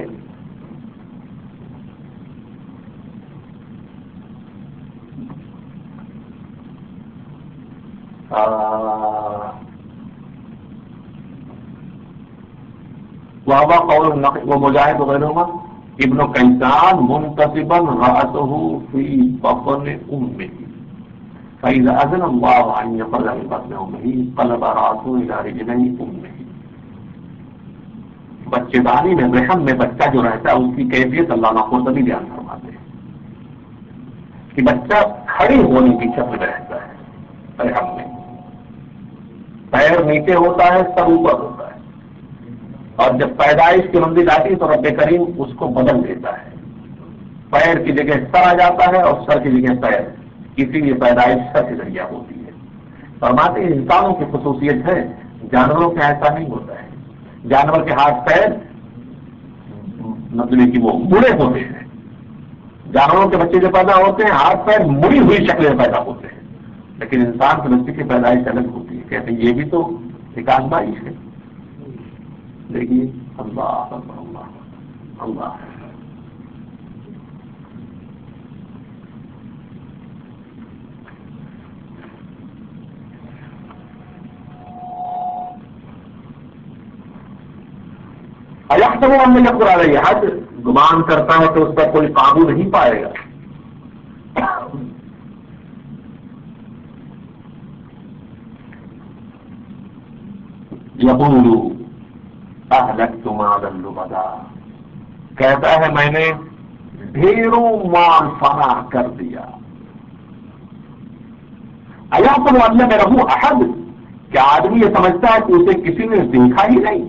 وَهَوَ قَوْلُ النَّقِي وَمُجَاهِدُ غَيْرُهُمَا ابن قیسان منتصبا رأسه في بطن أمه فإذا أذن الله أن يقرأ في بطن أمه قلب رأسه إلى رجلي أمه۔ بچے دانی میں رحم میں بچہ جو رہتا ہے اس کی کیفیت علامہ قرطبی بیان فرماتے ہیں کہ بچہ کھڑے ہونے کی شکل میں رہتا ہے رحم میں، پیر نیچے ہوتا ہے، سر اوپر ہوتا ہے، اور جب پیدائش کی منزل آتی تو رب کریم اس کو بدل دیتا ہے، پیر کی جگہ سر آ جاتا ہے اور سر کی جگہ پیر، اسی لیے پیدائش سر کے ذریعہ ہوتی ہے۔ فرماتے ہیں انسانوں کی خصوصیت ہے، جانوروں کا ایسا نہیں ہوتا ہے۔ جانور کے ہاتھ پیر مطلب کہ وہ مڑے ہوتے ہیں، جانوروں کے بچے جو پیدا ہوتے ہیں ہاتھ پیر مڑی ہوئی شکل میں پیدا ہوتے ہیں، لیکن انسان کے بچے کی پیدائش الگ ہوتی ہے۔ کہتے ہیں یہ بھی تو ایک آزمائش ہے۔ دیکھیے اللہ اللہ اللہ اَيَحْسَبُ أَن لَّن يَقْدِرَ عَلَيْهِ، حد گمان کرتا ہے کہ اس پر کوئی قابو نہیں پائے گا۔ یقول اہلکت مالا لبدا، کہتا ہے میں نے ڈھیروں مال فنا کر دیا۔ ایحسب ان لم یرہ احد، کیا آدمی یہ سمجھتا ہے کہ اسے کسی نے دیکھا ہی نہیں؟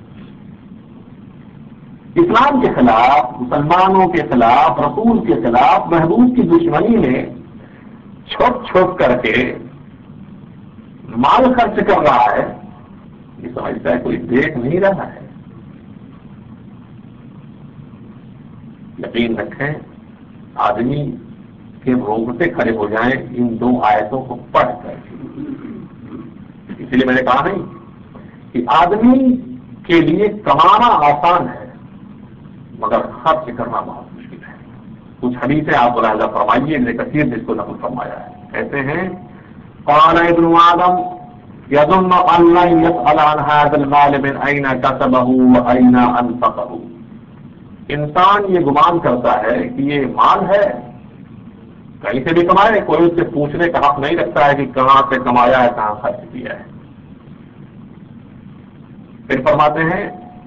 اسلام کے خلاف، مسلمانوں کے خلاف، رسول کے خلاف، محبوب کی دشمنی میں چھپ چھپ کر کے مال خرچ کر رہا ہے، یہ سمجھتا ہے کوئی دیکھ نہیں رہا ہے۔ یقین رکھیں، آدمی کے رونگٹے کھڑے ہو جائیں ان دو آیتوں کو پڑھ کر۔ اسی لیے میں نے کہا نہیں کہ آدمی کے لیے کمانا آسان ہے مگر خرچ کرنا بہت مشکل ہے۔ کچھ حدیثیں آپ ملاحظہ فرمائیے، ابن کثیر نے اس کو نقل فرمایا ہے، کہتے ہیں قال ابن آدم یظن ان لن يسأل عن هذا المال من اين كسبه واين انفقه، انسان یہ گمان کرتا ہے کہ یہ مال ہے کہیں سے بھی کمائے، کوئی اس سے پوچھنے کا حق نہیں رکھتا ہے کہ کہاں سے کمایا ہے، کہاں خرچ کیا ہے۔ پھر فرماتے ہیں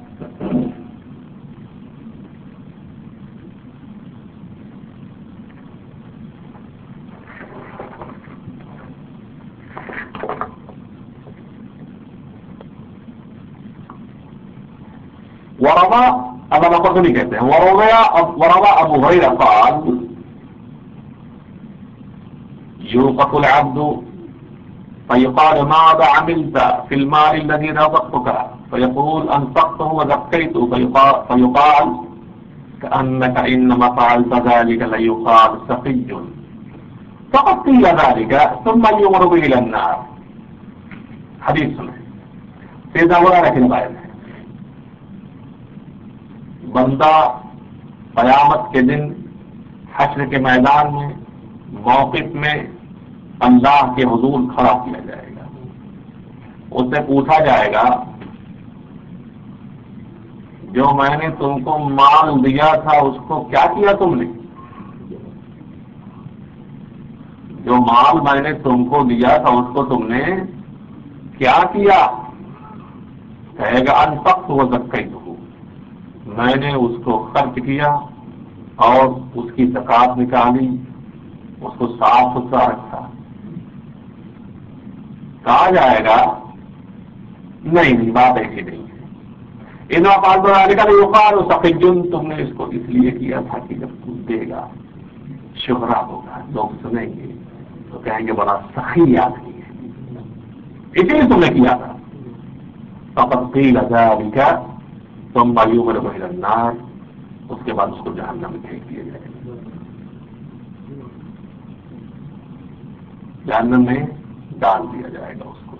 وروا اللہ مقدمی کہتے ہیں وروا ابو ہریرہ قال يوقف العبد فيقال ماذا عملت في المال الذي رزقتك فيقول انفقته وزكيته فيقال كأنك انما فعلت ذلك ليقال سقي فقد قيل ذلك ثم يمر به الى النار۔ حدیث سنیں، سیدنا ہریرہ کی روایت ہے، بندہ قیامت کے دن حشر کے میدان میں موقف میں اللہ کے حضور کھڑا کیا جائے گا، اس سے پوچھا جائے گا جو میں نے تم کو مال دیا تھا اس کو کیا کیا تم نے؟ جو مال میں نے تم کو دیا تھا اس کو تم نے کیا کیا؟ کہے گا انفقت وزکیتہ، میں نے اس کو خرچ کیا اور اس کی زکات نکالی، اس کو صاف ستھرا رکھا۔ کہا جائے گا نہیں نہیں بات ایسی نہیں ہے، ان وقال بنانے کا نہیں وقال سقیٌ، تم نے اس کو اس لیے کیا تھا کہ جب تم دے گا شہرا ہوگا، لوگ سنیں گے تو کہیں گے بڑا سخی آدمی ہے، اسی لیے تم نے کیا تھا۔ فقد قیل ذلک ثم یمر بہ الی النار، اس کے بعد اس کو جہنم میں پھینک دیا جائے گا، جہنم میں ڈال دیا جائے گا اس کو۔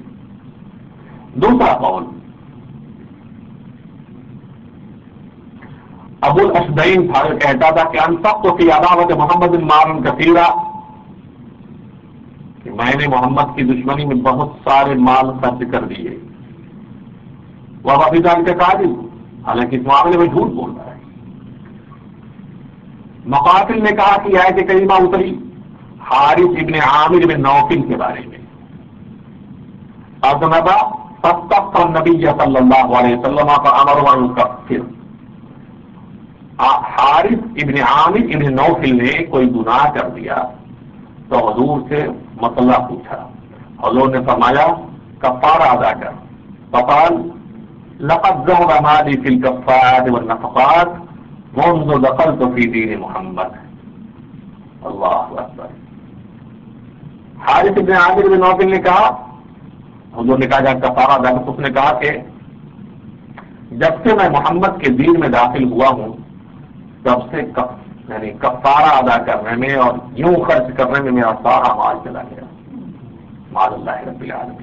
دوسرا قول ابو الاشدین تھا، کہتا تھا کہ انفقت فی عداوۃ محمد مالا کثیرا، کہ میں نے محمد کی دشمنی میں بہت سارے مال خرچ کر دیے، وہ ابھی جان کے قاضی، حالانکہ اس معاملے میں جھوٹ بول رہا ہے۔ مقاتل نے کہا کہ آیت کریمہ اتری حارث ابن عامر بن نوفل کے بارے میں، اذنب فاستغفر النبی صلی اللہ علیہ وسلم فامرہ ان یکفر، حارث ابن عامر ابن نوفل نے کوئی گناہ کر دیا تو حضور سے مسئلہ پوچھا، حضور نے فرمایا کفارہ ادا کر، فقال لقد ذهب مالي في الكفارات والنفقات منذ دخلت في دين محمد۔ اللہ اکبر۔ حارث ابن عامر بن نوفل نے کہا، حضور نے کہا جا کفارہ ادا کر، اس نے کہا کہ جب سے میں محمد کے دین میں داخل ہوا ہوں تب سے کف یعنی کفارہ ادا کرنے میں اور یوں خرچ کرنے میں میرا سارا مال چلا گیا، مال اللہ رب العالمین۔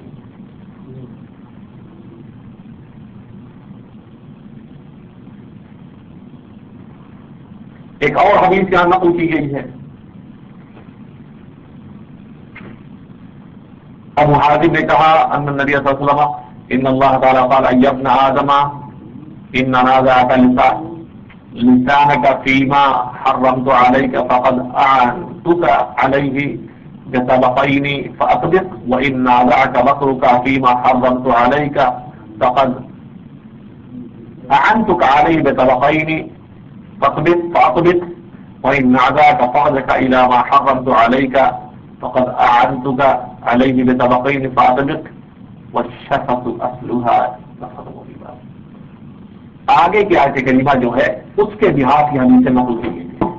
ایک اور حدیث یہاں نقل کی گئی ہے، ابو حازم نے کہا ان النبی صلی اللہ علیہ وسلم ان اللہ تعالیٰ قال ای ابن آدم ان نازعک لسانک فیما حرمت علیک فقد اعنتک علیہ بطبقین فاصدق وان نازعک بصرک فیما حرمت علیک فقد اعنتک علیہ بطبقین فاصبت فاصبت وإن نازعك فرجك إلى ما حرمت عليك فقد أعنتك عليه بطبقين فأطبق والشفة أصلها نفر مغیبا. آگے کی آیت کریمہ جو ہے اس کے بحاف کی حدیث نقل کی گئی ہے.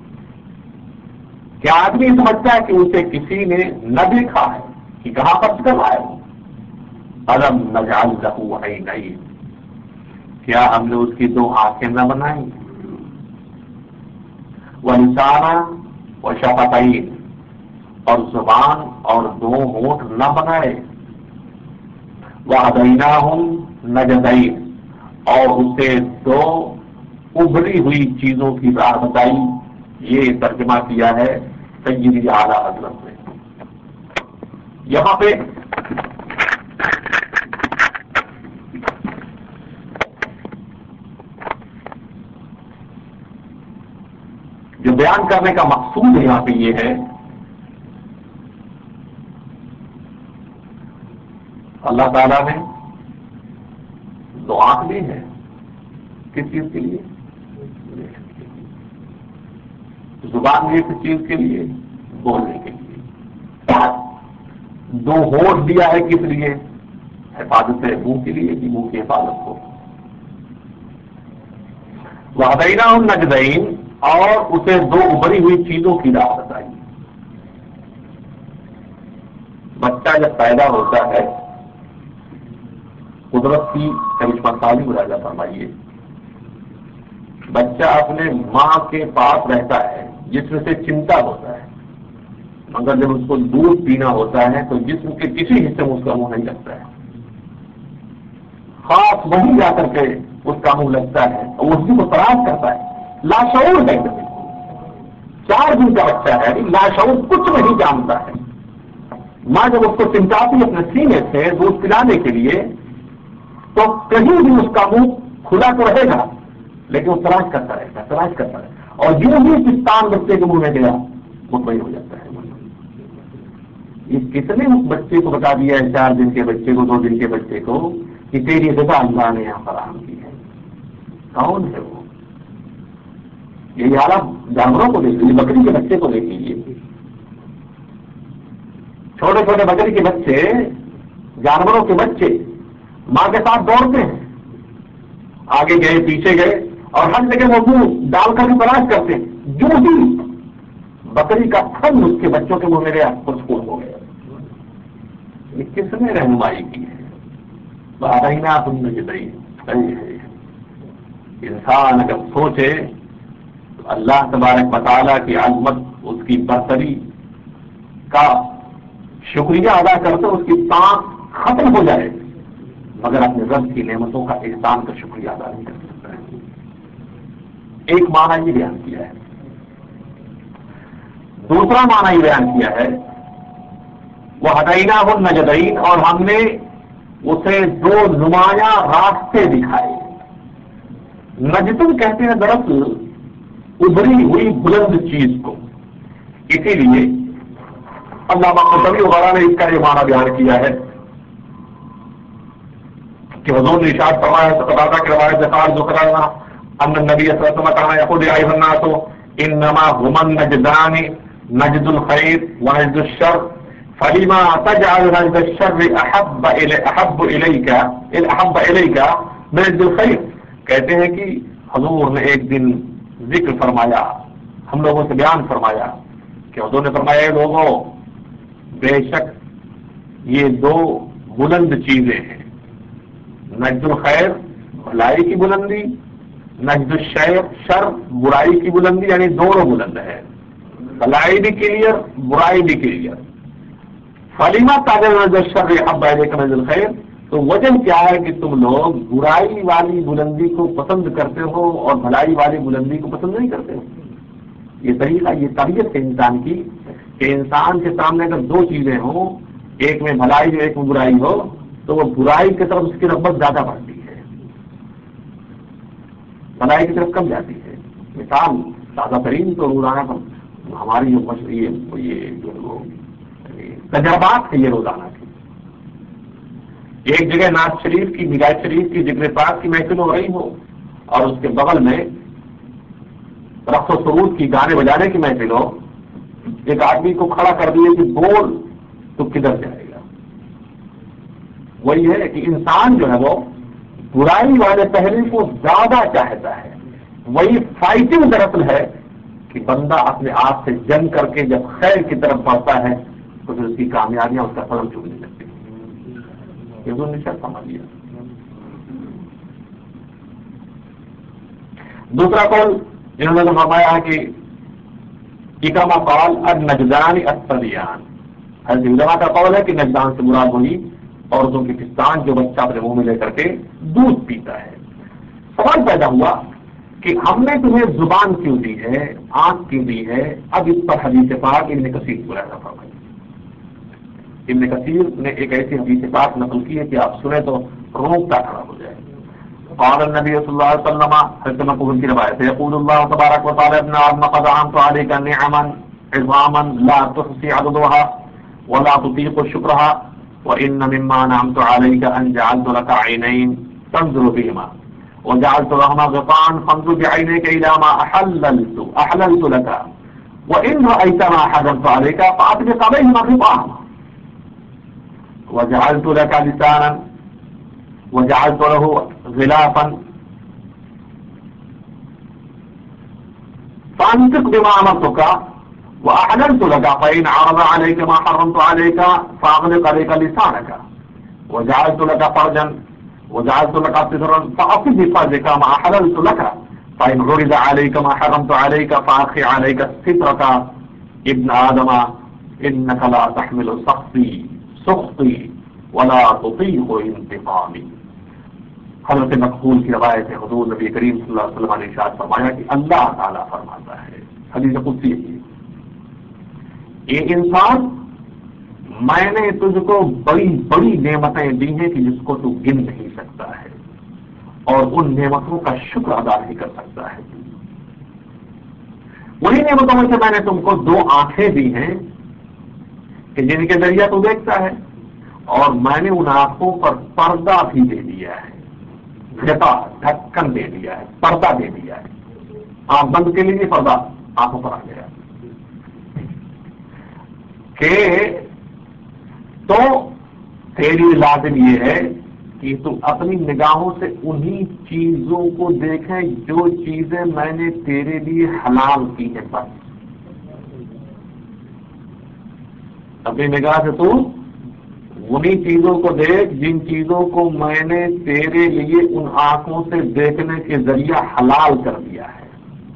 کیا آدمی سمجھتا ہے کہ اسے کسی نے نہ دیکھا ہے کہ کہاں پر کر رہا ہے؟ الم نجعل له عینین، کیا ہم نے اس کی دو آنکھیں نہ بنائی؟ ولسانا وشفتین، اور زبان اور دو ہونٹ نہ بنائے؟ وہدیناہم نجدین، اور اسے دو ابھری ہوئی چیزوں کی راہ بتائی. یہ ترجمہ کیا ہے سیدی اعلیٰ حضرت نے. یہاں پہ جو بیان کرنے کا مقصود یہاں پہ یہ ہے، اللہ تعالیٰ نے دو آنکھ دی ہے کس چیز کے لیے؟ زبان دی کس چیز کے لیے؟ بولنے کے لیے. دو ہونٹ دیا ہے کس لیے؟ حفاظت منہ کے لیے، کہ منہ کی حفاظت ہو. وہدیناہم نجدین، اور اسے دو ابھری ہوئی چیزوں کی راہ بتائی. بچہ جب پیدا ہوتا ہے، قدرت کی کرشمہ سازی مراجعہ فرمائیے، بچہ اپنے ماں کے پاس رہتا ہے، جسم سے چمٹا ہوتا ہے، مگر جب اس کو دودھ پینا ہوتا ہے تو جسم کے کسی حصے میں اس کا منہ نہیں لگتا ہے، خاص وہیں جا کر کے اس کا منہ لگتا ہے اور اسی کو تلاش کرتا ہے. لاشعور ہے، چار دن کا بچہ ہے، لاشعور کچھ نہیں جانتا ہے. ماں جب اس کو چمٹاتی اپنے سینے سے دودھ پلانے کے لیے تو کہیں بھی اس کا منہ کھلا تو رہے گا، لیکن وہ تلاش کرتا رہے گا، تلاش کرتا رہے گا، اور یوں ہی پستان بچے کے منہ میں گیا مطمئن ہو جاتا ہے. یہ کتنے اس بچے کو بتا دیا ہے، چار دن کے بچے کو، دو دن کے بچے کو، کہ تیری غذا اللہ نے یہاں فراہم کی ہے. کون ہے وہ؟ یہی حالت جانوروں کو دیکھ لیجیے، بکری کے بچے کو دیکھ لیجیے. چھوٹے چھوٹے بکری کے بچے، جانوروں کے بچے ماں کے ساتھ دوڑتے ہیں، آگے گئے پیچھے گئے، اور ہر جگہ وہ منہ ڈال کر بھی تلاش کرتے ہیں. جو ہی بکری کا تھن اس کے بچوں کے منہ میں گیا پرسکون ہو گیا. یہ کس نے رہنمائی کی ہے؟ بارہینہ تم نے جتائی. انسان اگر سوچے تو اللہ تبارک و تعالیٰ کی عظمت، اس کی برتری کا شکریہ ادا کرتے اس کی سانس ختم ہو جائے، مگر اپنے رب کی نعمتوں کا احسان کا شکریہ ادا نہیں کر سکتا ہے. ایک معنی یہ بیان کیا ہے. دوسرا معنی یہ بیان کیا ہے وہ ہدیناہم نجدین، اور ہم نے اسے دو نمایاں راستے دکھائے. نجدن کہتے ہیں دراصل ابھری ہوئی بلند چیز کو. اسی لیے علامہ قرطبی وغیرہ نے اس کا یہ معنی بیان کیا ہے کہ حضور نے ارشاد فرمایا، قتادہ کی روایت سے قال ذکرنا ان النبی صلی اللہ علیہ وسلم کہا یقول یا ایھا الناس انما هما النجدان نجد الخير ونجد الشر فلما تجعل نجد الشر احب الى احب اليك احب اليك من نجد الخير. کہتے ہیں کہ حضور نے ایک دن ذکر فرمایا، ہم لوگوں سے بیان فرمایا کہ حضور نے فرمایا اے لوگوں، بے شک یہ دو بلند چیزیں ہیں، نجد الخیر بھلائی کی بلندی، نجد الشر شر برائی کی بلندی، یعنی دونوں بلند ہے، بھلائی بھی کلیئر برائی بھی کلیئر. فلیما تاجر نجد الشر احب الیک من نجد الخیر، تو وجہ کیا ہے کہ تم لوگ برائی والی بلندی کو پسند کرتے ہو اور بھلائی والی بلندی کو پسند نہیں کرتے ہو. یہ طریقہ، یہ طبیعت ہے انسان کی کہ انسان کے سامنے اگر دو چیزیں ہوں، ایک میں بھلائی ہو ایک میں برائی ہو، تو وہ برائی کی طرف اس کی رغبت زیادہ بڑھتی ہے، بھلائی کی طرف کم جاتی ہے. مثال تازہ ترین تو روزانہ ہماری جو یہ جو تجربات ہے یہ روزانہ کی. ایک جگہ ناز شریف کی، میراج شریف کی، ذکر پاک کی محفل ہو رہی ہو، اور اس کے بغل میں رقص و سرود کی، گانے بجانے کی محفل ہو، ایک آدمی کو کھڑا کر دیے کہ بول تو کدھر جائے گا؟ وہی ہے کہ انسان جو ہے وہ برائی والے پہلو کو زیادہ چاہتا ہے. وہی فائٹنگ دراصل ہے کہ بندہ اپنے آپ سے جنگ کر کے جب خیر کی طرف بڑھتا ہے تو پھر اس کی کامیابیاں اس کا قدم چومنے لگتی ہیں. یہ تو نشا سمجھ لیا. دوسرا قول جنہوں نے فرمایا کہ اکرمہ قال النجدان الثدیان. حضرت علماء کا قول ہے کہ نجدان سے مراد وہی عورتوں کی پستان جو بچہ اپنے منہ میں لے کر کے دودھ پیتا ہے. سوال پیدا ہوا کہ ہم نے تمہیں زبان کیوں دی ہے, آنکھ کیوں دی ہے؟ اب اس پر حدیث پاک ابن کثیر کو ایسا فرمایا. ابن کثیر نے ایک ایسی حدیث پاک نقل کی ہے کہ آپ سنیں تو رونگٹا کھڑا ہو جائے. قال النبي صلى الله عليه وسلم حضرت مقبول کی روایت ہے يقول الله تبارك وتعالى ابن آدم قد أنعمت عليك نعما عظاما لا تحصي عددها ولا تطيق شكرها وإن مما أنعمت عليك أن جعلت لك عينين تنظر بهما وجعلت لهما غطاء فانظر بعينيك إلى ما أحللت أحللت لك وإن رأيت ما حرمت عليك فأطبق عليهما غطاءهما وجعلت لك لسانا وجعلت له غلافا فانطق بما امرتك واحللت لك فان عرض عليك ما حرمت عليك فاغلق عليك لسانك وجعلت لك فرجا وجعلت لك سترا فاصب بفرجك ما احللت لك فان عرض عليك ما حرمت عليك فاخي عليك سترك ابن ادم انك لا تحمل سخطي سخطي ولا تطيق انتقامي. حضرت مقبول کی روایت ہے حضور نبی کریم صلی اللہ علیہ وسلم نے ارشاد فرمایا کہ اللہ تعالیٰ فرماتا ہے, حدیث قدسی ہے, یہ انسان میں نے تجھ کو بڑی بڑی نعمتیں دی ہیں کہ جس کو تو گن نہیں سکتا ہے اور ان نعمتوں کا شکر ادا نہیں کر سکتا ہے. وہی نعمتوں میں سے میں نے تم کو دو آنکھیں دی ہیں کہ جن کے ذریعہ تو دیکھتا ہے, اور میں نے ان آنکھوں پر پردہ بھی دے دیا ہے, ڈھکن دے دیا ہے, پردہ دے دیا ہے. آنکھ بند کے لیے پردہ آنکھوں پر آ گیا کہ تو تیری لازم یہ ہے کہ تو اپنی نگاہوں سے انہی چیزوں کو دیکھیں جو چیزیں میں نے تیرے لیے حلال کی ہیں. بس اپنی نگاہ سے تو انہی چیزوں کو دیکھ جن چیزوں کو میں نے تیرے لیے ان آنکھوں سے دیکھنے کے ذریعہ حلال کر دیا ہے.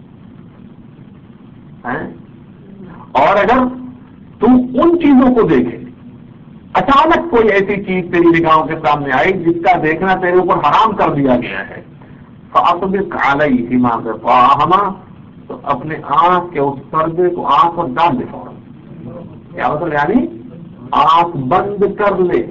اور اگر تم ان چیزوں کو دیکھے, اچانک کوئی ایسی چیز تیری نگاہوں کے سامنے آئی جس کا دیکھنا تیرے اوپر حرام کر دیا گیا ہے, فاصبر علیہما غطاءہما, تو اپنے آنکھ کے اس پردے کو آنکھ پر ڈال دے. فوراً کیا مطلب, یعنی آنکھ بند کر لے.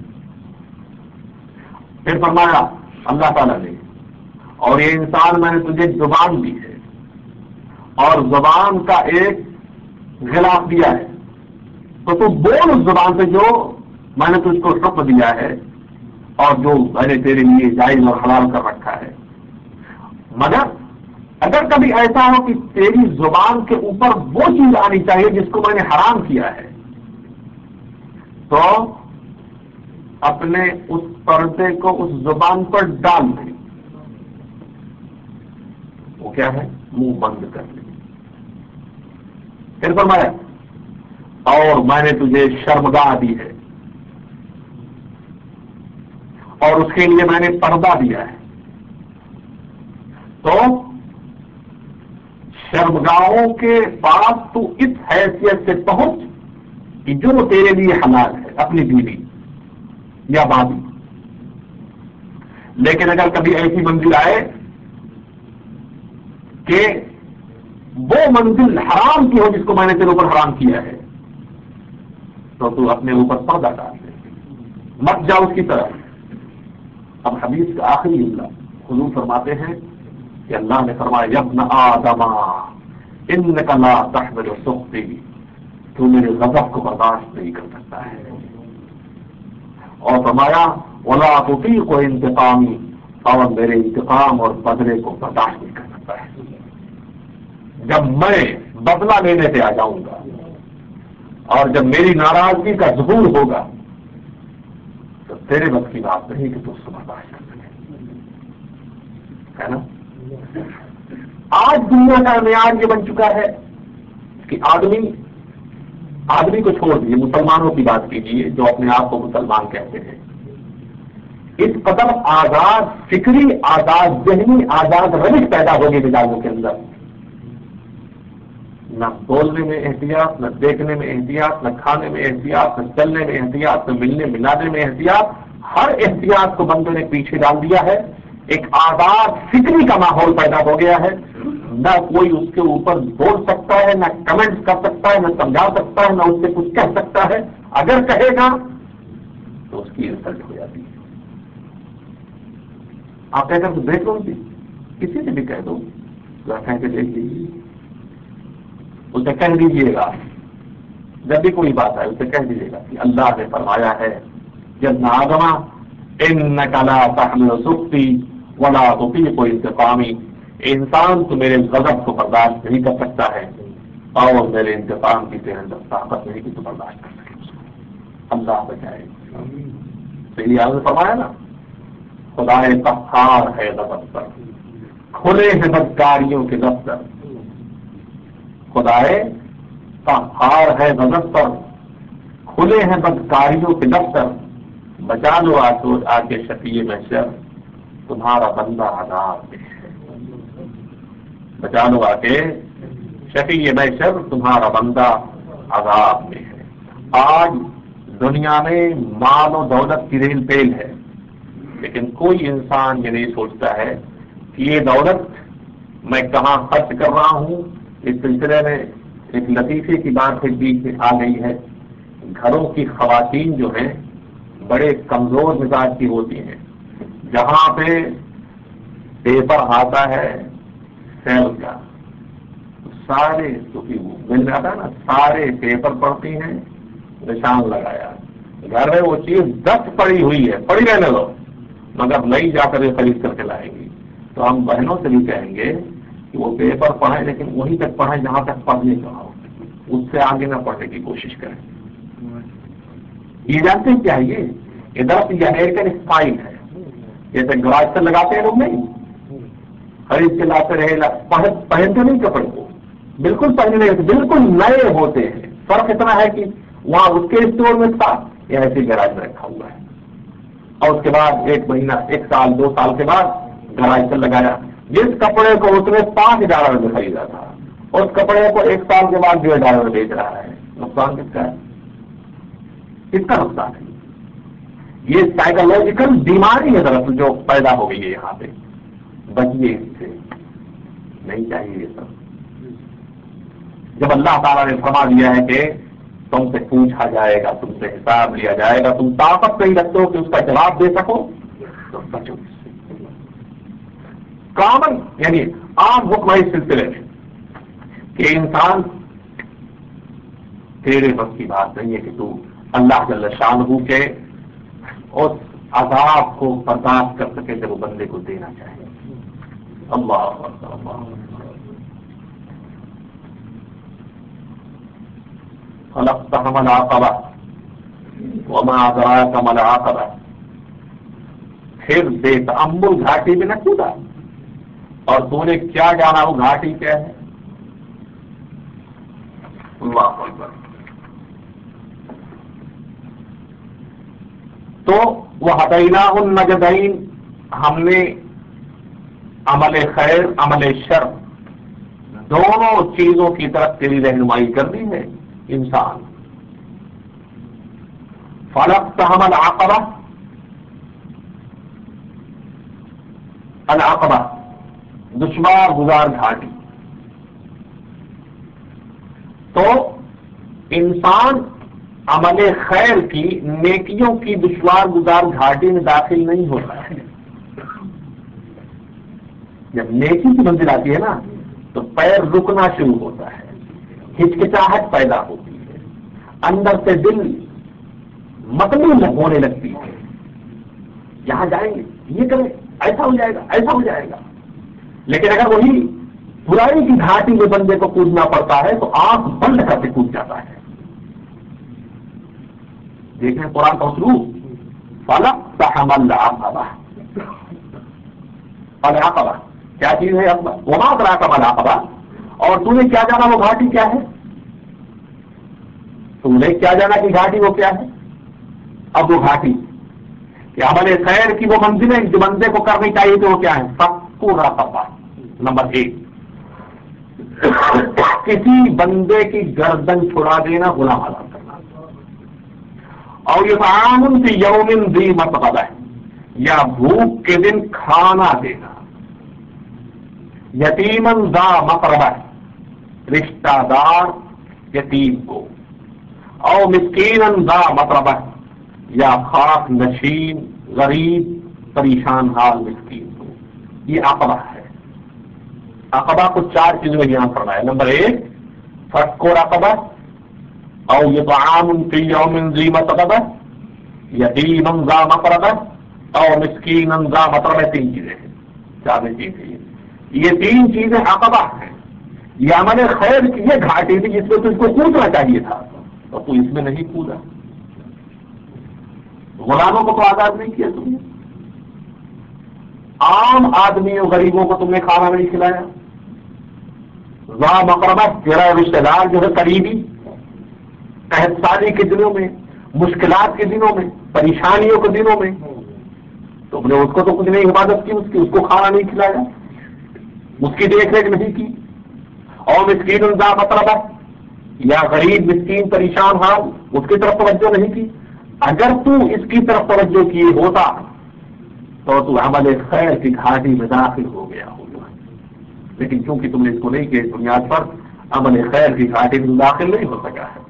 پھر فرمایا اللہ تعالیٰ نے, اور یہ انسان میں نے تجھے زبان دی ہے اور زبان کا ایک غلاف دیا ہے, تو تو بول اس زبان سے جو میں نے تجھ کو حکم دیا ہے اور جو میں نے تیرے لیے جائز اور حلال کر رکھا ہے. مگر اگر کبھی ایسا ہو کہ تیری زبان کے اوپر وہ چیز آنی چاہیے جس کو میں نے حرام کیا ہے, تو اپنے اس پردے کو اس زبان پر ڈال دیں. وہ کیا ہے, منہ بند کر لیں. پھر فرمایا اور میں نے تجھے شرمگاہ دی ہے اور اس کے لیے میں نے پردہ دیا ہے, تو شرمگاہوں کے پاس تو اس حیثیت سے پہنچ کہ جو تیرے لیے حلال ہے, اپنی بیوی یا بابی. لیکن اگر کبھی ایسی منزل آئے کہ وہ منزل حرام کی ہو جس کو میں نے تیرے اوپر حرام کیا ہے, تو تو اپنے اوپر پردہ ڈال دے, مت جاؤ اس کی طرف. اب حدیث کا آخری جملہ حضور فرماتے ہیں کہ اللہ نے فرمایا یا ابن آدم انک لا تحمل سخطی, تو میرے غضب کو برداشت نہیں کر سکتا ہے. اور فرمایا ولا تطیق انتقامی, اور میرے انتقام اور بدلے کو برداشت نہیں کر سکتا ہے. جب میں بدلہ لینے پہ آ جاؤں گا, اور جب میری ناراضگی کا ظہور ہوگا تو تیرے بس کی بات نہیں کہ تو اس کو برداشت کر سکے، ہے نا؟ آج دنیا کا معیار یہ بن چکا ہے کہ آدمی آدمی کو چھوڑ دیجیے، مسلمانوں کی بات کیجیے جو اپنے آپ کو مسلمان کہتے ہیں، اس قدر آزاد فکری، آزاد ذہنی، آزاد روش پیدا ہوگی مزاجوں کے اندر، نہ بولنے میں احتیاط، نہ دیکھنے میں احتیاط، نہ کھانے میں احتیاط، نہ چلنے میں احتیاط، نہ ملنے ملانے میں احتیاط، ہر احتیاط کو بندوں نے پیچھے ڈال دیا ہے، ایک آزاد فکری کا ماحول پیدا ہو گیا ہے، نہ کوئی اس کے اوپر بول سکتا ہے، نہ کمنٹ کر سکتا ہے، نہ سمجھا سکتا ہے، نہ اس سے کچھ کہہ سکتا ہے، اگر کہے گا تو اس کی انسلٹ ہو جاتی ہے۔ آپ کہہ کر تو دیکھ لو، کسی سے بھی کہہ دو، کہہ کے دیکھ لیجیے، اسے کہہ دیجیے گا، جب بھی کوئی بات ہے اسے کہہ دیجیے گا کہ اللہ نے فرمایا ہے جب آدم انک لا تحمل سخطی ولا تطیق انتقامی، انسان تو میرے غضب کو برداشت نہیں کر سکتا ہے اور میرے انتقام کی تیرے اندر طاقت نہیں کہ تو برداشت کر سکے اس کو، اللہ بچائے۔ تو یہ آپ نے فرمایا نا، خدا قہار ہے غضب پر، کھلے ہیں بدکاریوں کے دفتر، خدائے قہار ہے غضب پر، کھلے ہیں بدکاریوں کے دفتر، بچا لو آ کے شفیع محشر، تمہارا بندہ عذاب میں ہے، بچا لو آ کے شفیع محشر، تمہارا بندہ عذاب میں ہے۔ آج دنیا میں مال و دولت کی ریل پیل ہے، لیکن کوئی انسان یہ نہیں سوچتا ہے کہ یہ دولت میں کہاں خرچ کر رہا ہوں۔ اس سلسلے میں ایک لطیفے کی بات ایک بیچ میں آ گئی ہے، گھروں کی خواتین جو ہیں بڑے کمزور مزاج کی ہوتی ہیں، جہاں پہ پیپر آتا ہے سیل کا، سارے مل جاتا ہے نا، سارے پیپر پڑھتی ہیں، نشان لگایا، گھر میں وہ چیز دس پڑی ہوئی ہے، پڑی رہنے دو، مگر نہیں جا کر یہ خرید کر کے لائیں گی۔ تو ہم بہنوں سے بھی کہیں گے کہ وہ پیپر پڑھیں، لیکن وہیں تک پڑھیں جہاں تک پڑھنے کا ہو، اس سے آگے نہ پڑھنے کی کوشش کریں۔ یہ جانتے ہیں کیا ہے یہ ادھر یہ امریکن اسٹائل ہے، جیسے گراج سے لگاتے ہیں لوگ، نہیں خرید کے لاتے رہے، پہنتے نہیں کپڑے کو، بالکل پہننے نہیں، بالکل نئے ہوتے ہیں، فرق اتنا ہے کہ وہاں اس کے اسٹور میں تھا یا ایسے گراج میں رکھا ہوا ہے، اور اس کے بعد ایک مہینہ، ایک سال، دو سال کے بعد گراج سے لگایا، جس کپڑے کو اس نے پانچ ڈالر میں خریدا تھا اس کپڑے کو ایک سال کے بعد ڈیڑھ ڈالر میں بیچ رہا ہے، نقصان کس کا ہے؟ کس کا نقصان ہے؟ یہ سائیکولوجیکل بیماری ہے دراصل جو پیدا ہو گئی ہے یہاں پہ، بچیے اس سے، نہیں چاہیے یہ سب۔ جب اللہ تعالیٰ نے فرما دیا ہے کہ تم سے پوچھا جائے گا، تم سے حساب لیا جائے گا، تم طاقت نہیں رکھتے ہو کہ اس کا جواب دے سکو، تو بچو اس سے۔ کامن یعنی عام حکم اس سلسلے میں کہ انسان تیرے بس کی بات نہیں ہے کہ تو اللہ جل شانہ کے اس عذاب کو برداشت کر سکے جب وہ بندے کو دینا چاہے۔ اللہ اکبر، اللہ خلقتهم العقبہ وما ادراک ما العقبہ، پھر بے تأمل گھاٹی میں نہ کودا، اور تو نے کیا جانا وہ گھاٹی کیا ہے؟ اللہ اکبر۔ تو وہ ہدیناہ النجدین، ہم نے عمل خیر عمل شر دونوں چیزوں کی طرف تیری رہنمائی کر دی ہے انسان۔ فلقتهم العقبہ، العقبہ دشوار گزار گھاٹی، تو انسان عمل خیر کی، نیکیوں کی دشوار گزار گھاٹی میں داخل نہیں ہوتا ہے۔ جب نیکی کی منزل آتی ہے نا تو پیر رکنا شروع ہوتا ہے، ہچکچاہٹ پیدا ہوتی ہے، اندر سے دل مطلوب ہونے لگتی ہے، یہاں جائیں گے یہ کریں ایسا ہو جائے گا، ایسا ہو جائے گا۔ لیکن اگر وہی برائی کی گھاٹی میں بندے کو کودنا پڑتا ہے تو آنکھ بند کر کے کود جاتا ہے، دیکھیں قرآن کا اسلوب، فَلَقْتَحَمَ الْعَقَبَةَ، العقبہ کیا چیز ہے؟ عقبہ، وما أدراك ما العقبہ، اور تو نے کیا جانا وہ گھاٹی کیا ہے؟ تم نے کیا جانا کہ گھاٹی وہ کیا ہے؟ اب وہ گھاٹی کہ عمل خیر کی وہ منزلیں جو بندے کو کرنی چاہیے تو وہ کیا ہے؟ فَكُّ رَقَبَةٍ، نمبر ایک کسی بندے کی گردن چھڑا دینا، غلام آزاد کرنا، اور یہ تعامن فی یوم ذی مسغبہ، یا بھوک کے دن کھانا دینا، یتیمن ذا مقربہ، رشتہ دار یتیم کو، او مسکینن ذا مقربہ، یا خاک نشین غریب پریشان حال مسکین کو. یہ عقبہ ہے. عقبہ کو چار چیزوں میں یہاں پڑھنا ہے. نمبر ایک فک رقبہ، او اطعام فی یوم ذی مسغبہ، یتیما ذا مقربہ، او مسکینا ذا متربہ. تین چیزیں ہیں، چار چیزیں. یہ تین چیزیں عقبہ ہیں. یہ عمل خیر کی یہ گھاٹی تھی جس میں تجھ کو کودنا چاہیے تھا اور تو اس میں نہیں کودا. غلاموں کو تو آزاد نہیں کیا تم نے، عام آدمیوں غریبوں کو تم نے کھانا نہیں کھلایا. ذا مقربہ تیرا رشتہ دار جو ہے قریبی، قحط سالی کے دنوں میں، مشکلات کے دنوں میں، پریشانیوں کے دنوں میں تم نے اس کو تو کچھ نہیں حفاظت کی، اس کی اس کو کھانا نہیں کھلایا، اس کی دیکھ ریکھ نہیں کی. اور مسکین ذا مقربہ، یا غریب مسکین پریشان حال، اس کی طرف توجہ نہیں کی. اگر تو اس کی طرف توجہ کیے ہوتا تو تو عمل خیر کی گھاٹی میں داخل ہو گیا ہوگا. لیکن چونکہ تم نے اس کو نہیں کیا، اس بنیاد پر عمل خیر کی گھاٹی میں داخل نہیں ہو سکا ہے.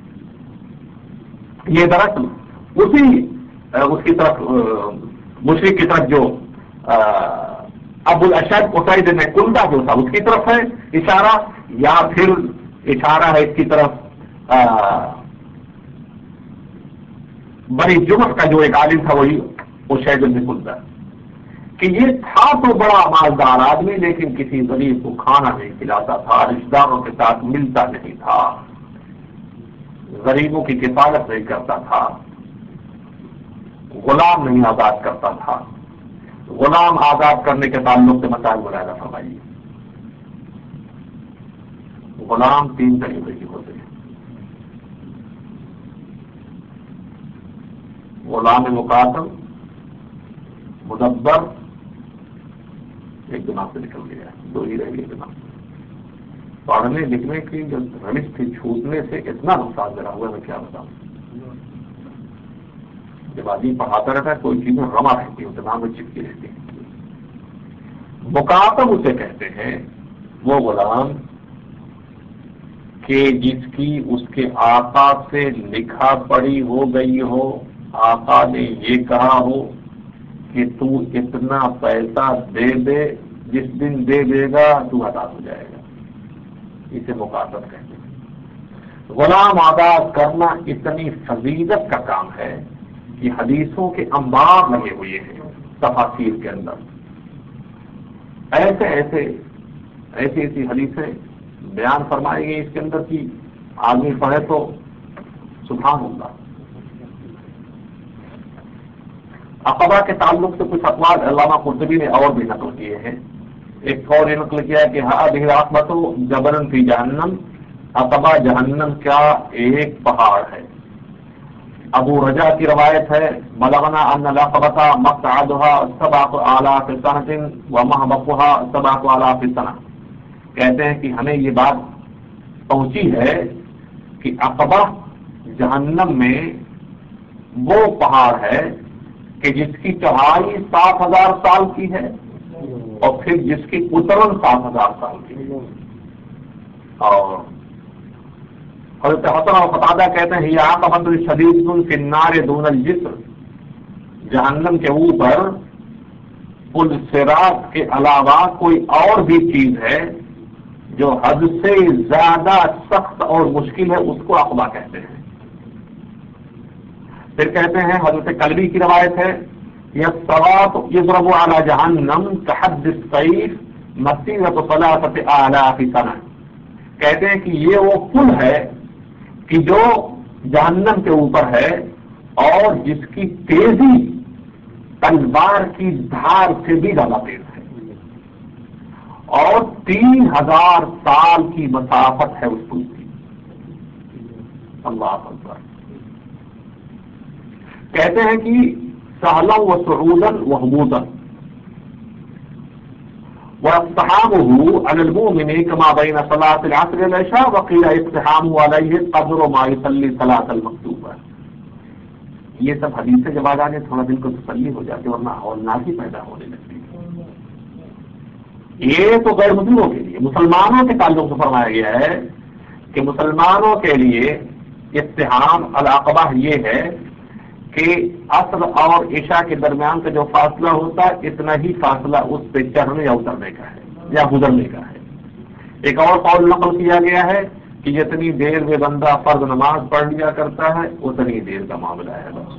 یہ دراصل اسی اس کی طرف مشرق کی طرف جو ابو الاشد اسید بن کلدہ جو تھا اس کی طرف ہے اشارہ، یا پھر اشارہ ہے اس کی طرف بڑی جمع کا جو ایک عالم تھا وہی اسید بن کلدہ، کہ یہ تھا تو بڑا مالدار آدمی لیکن کسی غریب کو کھانا نہیں کھلاتا تھا، رشتہ داروں کے ساتھ ملتا نہیں تھا، غریبوں کی کفالت نہیں کرتا تھا، غلام نہیں آزاد کرتا تھا. غلام آزاد کرنے کے تعلق سے مسائل ملاحظہ فرمائیے. غلام تین طریقے کے ہوتے ہیں. غلام مکاتب، مدبر، ایک دماغ سے نکل گیا، دو ہی رہ گئے دماغ. پڑھنے لکھنے کی جو روش تھی چھوٹنے سے اتنا نقصان میرا ہوا، میں کیا بتاؤں. جب آدمی پڑھاتا رہتا ہے کوئی چیزیں رما رہتی ہیں، دماغ میں چپکی رہتی ہیں. مکاتب اسے کہتے ہیں وہ غلام کہ جس کی اس کے آقا سے لکھا پڑھی ہو گئی ہو، آقا نے یہ کہا ہو کہ تو اتنا پیسہ دے دے، جس دن دے دے گا تو آزاد ہو جائے گا. اسے مکاتب کہتے ہیں. غلام آزاد کرنا اتنی فضیلت کا کام ہے کہ حدیثوں کے انبار لگے ہوئے ہیں تفاسیر کے اندر. ایسے ایسے ایسی ایسی حدیثیں بیان فرمائی گئی اس کے اندر کی آدمی پڑھے تو سبحان اللہ. عقبہ کے تعلق سے کچھ اقوال علامہ قرطبی نے اور بھی نقل کیے ہیں. ایک اور یہ نقل کیا کہ ہذہ العقبۃ جبل فی جہنم، عقبہ جہنم کا ایک پہاڑ ہے. ابو رجا کی روایت ہے بلغنا ان العقبۃ مقعدها سبعۃ آلاف سنۃ ومهبطها سبعۃ آلاف سنہ. کہتے ہیں کہ ہمیں یہ بات پہنچی ہے کہ عقبہ جہنم میں وہ پہاڑ ہے کہ جس کی چڑھائی سات ہزار سال کی ہے اور پھر جس کی اترن سات ہزار سال کی ہے. اور حضرت حسن اور قتادہ کہتے ہیں یہ عقبۃ شدید فی النار دون الجسر، جہنم کے اوپر پل صراط کے علاوہ کوئی اور بھی چیز ہے جو حد سے زیادہ سخت اور مشکل ہے، اس کو عقبہ کہتے ہیں. پھر کہتے ہیں حضرت کلبی کی روایت ہے یصطواف یضرب علی جہنم کحد السیف مسیرۃ ثلاثۃ آلاف سنہ. کہتے ہیں کہ یہ وہ پل ہے کہ جو جہنم کے اوپر ہے اور جس کی تیزی تلوار کی دھار سے بھی زیادہ تیز ہے، اور تین ہزار سال کی مسافت ہے اس پل کی. اللہ اکبر. کہتے ہیں کہ سہلا و سعودن و حمودن واقتحامه على المؤمن كما بين صلاة العصر والعشاء وقيل اقتحامه عليه قدر ما يصلي صلاة المكتوبة. یہ سب حدیث سے جب آ جانے تھوڑا دل کو تسلی ہو جاتی ورنہ ہولناکی پیدا ہونے لگتی ہے. یہ تو غیر مسلموں کے لیے. مسلمانوں کے تعلق سے فرمایا گیا ہے کہ مسلمانوں کے لیے اقتحام العقبہ یہ ہے کہ عصر اور عشاء کے درمیان کا جو فاصلہ ہوتا ہے اتنا ہی فاصلہ اس پہ چڑھنے یا اترنے کا ہے یا گزرنے کا ہے. ایک اور قول نقل کیا گیا ہے کہ جتنی دیر میں بندہ فرض نماز پڑھ لیا کرتا ہے اتنی دیر کا معاملہ ہے. بس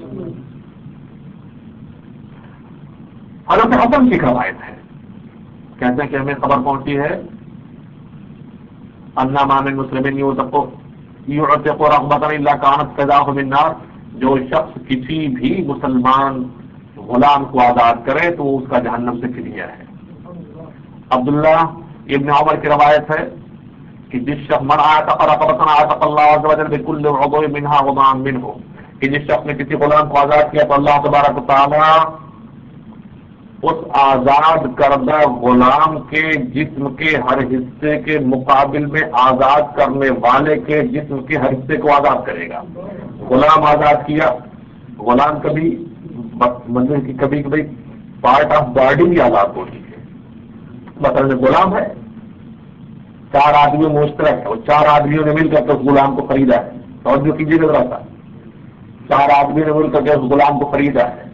حضرت حسن کی روایت ہے، کہتے ہیں کہ ہمیں خبر پہنچی ہے انا ما من مسلم یعتق رغبۃ الا كانت فداہ من نار. جو شخص کسی بھی مسلمان غلام کو آزاد کرے تو اس کا جہنم سے فدیہ ہے. عبداللہ ابن عمر کی روایت ہے کہ جس شخص من اعتق رقبۃ اعتق اللہ عز وجل بكل عضو منها غضام منه، کہ جس شخص نے کسی غلام کو آزاد کیا تو اللہ تبارک و تعالی اس آزاد کردہ غلام کے جسم کے ہر حصے کے مقابل میں آزاد کرنے والے کے جسم کے ہر حصے کو آزاد کرے گا. غلام آزاد کیا، غلام کبھی مندر کی کبھی کبھی پارٹ آف باڈی بھی آزاد ہوتی ہے. مثلا غلام ہے، چار آدمیوں میں مشترک ہے، اور چار آدمیوں نے مل کر کے اس غلام کو خریدا ہے. اور جو کیجیے گا ذرا سا، چار آدمیوں نے مل کر کے اس غلام کو خریدا ہے.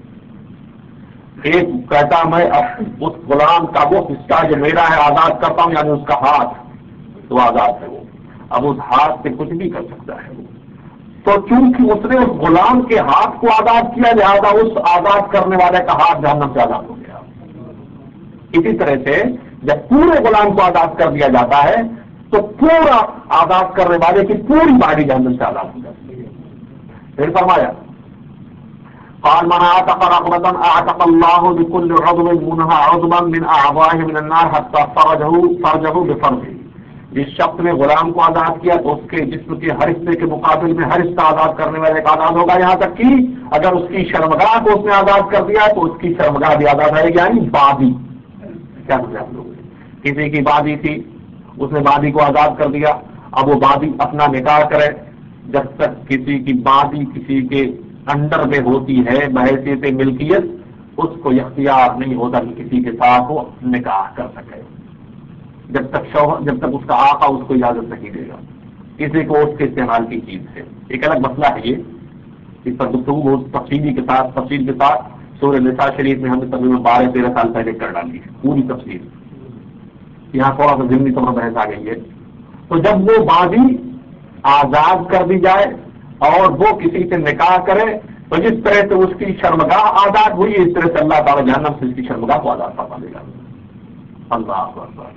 ایک کہتا میں اس غلام کا وہ حصہ جو میرا ہے آزاد کرتا ہوں، یعنی اس کا ہاتھ تو آزاد ہے. وہ اب اس ہاتھ سے کچھ بھی کر سکتا ہے. تو چونکہ اس نے اس غلام کے ہاتھ کو آزاد کیا لہذا اس آزاد کرنے والے کا ہاتھ جہنم سے آزاد ہو گیا. اسی طرح سے جب پورے غلام کو آزاد کر دیا جاتا ہے تو پورا آزاد کرنے والے کی پوری باڈی جہنم سے آزاد ہو جاتی ہے. پھر فرمایا قال من اعتق رقبة اعتق الله بكل عضو منها عضوا من اعضائه من النار حتى فرجه فرجه بفرجه. جس شخص نے غلام کو آزاد کیا تو اس کے جسم کے ہر حصے کے مقابل میں ہر حصہ آزاد کرنے والے کا آزاد ہوگا، یہاں تک کہ اگر اس کی شرمگاہ کو اس نے آزاد کر دیا تو اس کی شرمگاہ بھی آزاد رہے گی. یعنی بادی، کیا سمجھا آپ لوگ؟ کسی کی بادی تھی، اس نے بادی کو آزاد کر دیا. اب وہ بادی اپنا نکاح کرے، جب تک کسی کی بادی کسی کے انڈر میں ہوتی ہے بحیثیت ملکیت، اس کو اختیار نہیں ہوتا کہ کسی کے ساتھ وہ نکاح کر سکے جب تک شوہر جب تک اس کا آقا اس کو اجازت نہیں دے گا. کسی کو اس کے استعمال کی چیز ہے. ایک الگ مسئلہ ہے یہ، اس پر گفتگو بہت تفصیلی کے ساتھ تفصیل کے ساتھ سورہ نساء شریف میں ہم نے تقریباً بارہ تیرہ سال پہلے کر ڈالی ہے پوری تفصیل. یہاں تھوڑا سا ضمنی طور پر بحث آ گئی ہے. تو جب وہ بازی آزاد کر دی جائے اور وہ کسی سے نکاح کرے تو جس طرح سے اس کی شرمگاہ آزاد ہوئی اس طرح سے اللہ تعالیٰ جہنم سے اس کی شرمگاہ کو آزاد فرما دے گا. اللہ اکبر.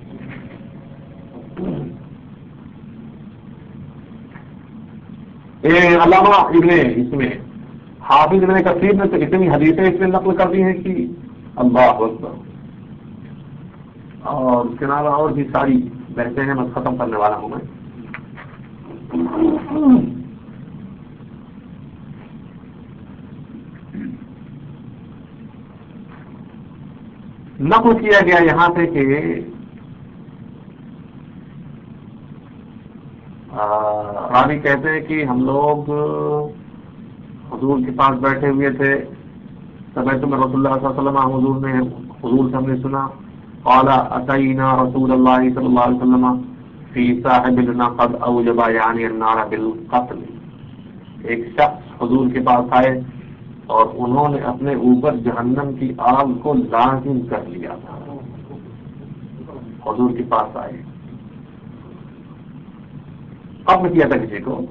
علامہ ابن اس میں حافظ ابن کثیر نے تو اتنی حدیثیں اس میں نقل کر دی ہیں کہ اللہ اکبر. اور اس کے علاوہ اور بھی ساری بحثیں ہیں، میں ختم کرنے والا ہوں. میں نقل کیا گیا یہاں سے کہ راوی کہتے ہیں کہ ہم لوگ حضور کے پاس بیٹھے ہوئے تھے، سمعت میں رسول اللہ صلی اللہ علیہ وسلم، حضور نے حضور سے ہم نے سنا قال اتینا رسول اللہ صلی اللہ علیہ وسلم فی صاحب لنا قد اوجب یعنی النار بالقتل. ایک شخص حضور کے پاس آئے اور انہوں نے اپنے اوپر جہنم کی آگ کو لازم کر لیا تھا. حضور کے پاس آئے، قتل کیا تھا کسی کو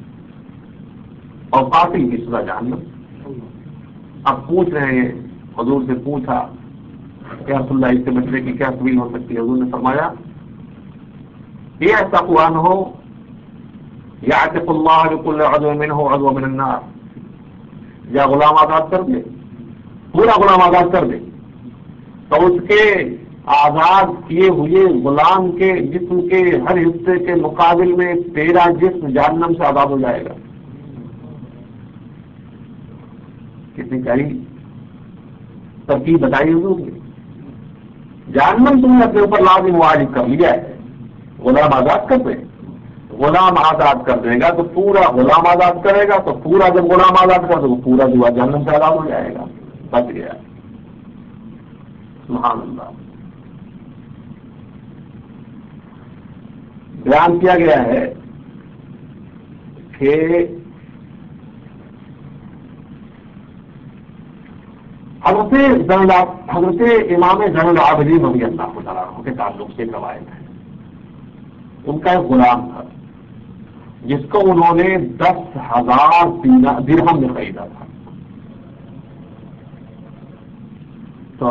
اور قاتل کی سزا جہنم. اب پوچھ رہے ہیں، حضور سے پوچھا کہ رسول اللہ اس سے بچنے کی کیا سبیل ہو سکتی ہے؟ حضور نے فرمایا یہ ایسا قرآن ہو یعتق اللہ بكل عضو منه عضو من النار، یا غلام آزاد کر دے، پورا غلام آزاد کر دے، تو اس کے آزاد کیے ہوئے غلام کے جسم کے ہر حصے کے مقابل میں تیرا جسم جہنم سے آزاد ہو جائے گا. کتنی پیاری ترکیب بتائی حضور نے. جہنم تم نے اپنے اوپر لازم واجب کر لیا ہے، غلام آزاد کر دے. غلام آزاد کر دے گا تو پورا غلام آزاد کرے گا، تو پورا جب غلام آزاد کر دے وہ پورا جو جہنم سے آزاد ہو جائے گا، بچ گیا. سبحان اللہ. بیان کیا گیا ہے کہ حضرت حضرت امام زین العابدین رضی اللہ تعالیٰ عنہ کے تعلق سے روایت ہے. ان کا ایک غلام تھا جس کو انہوں نے دس ہزار درہم میں خریدا تھا. تو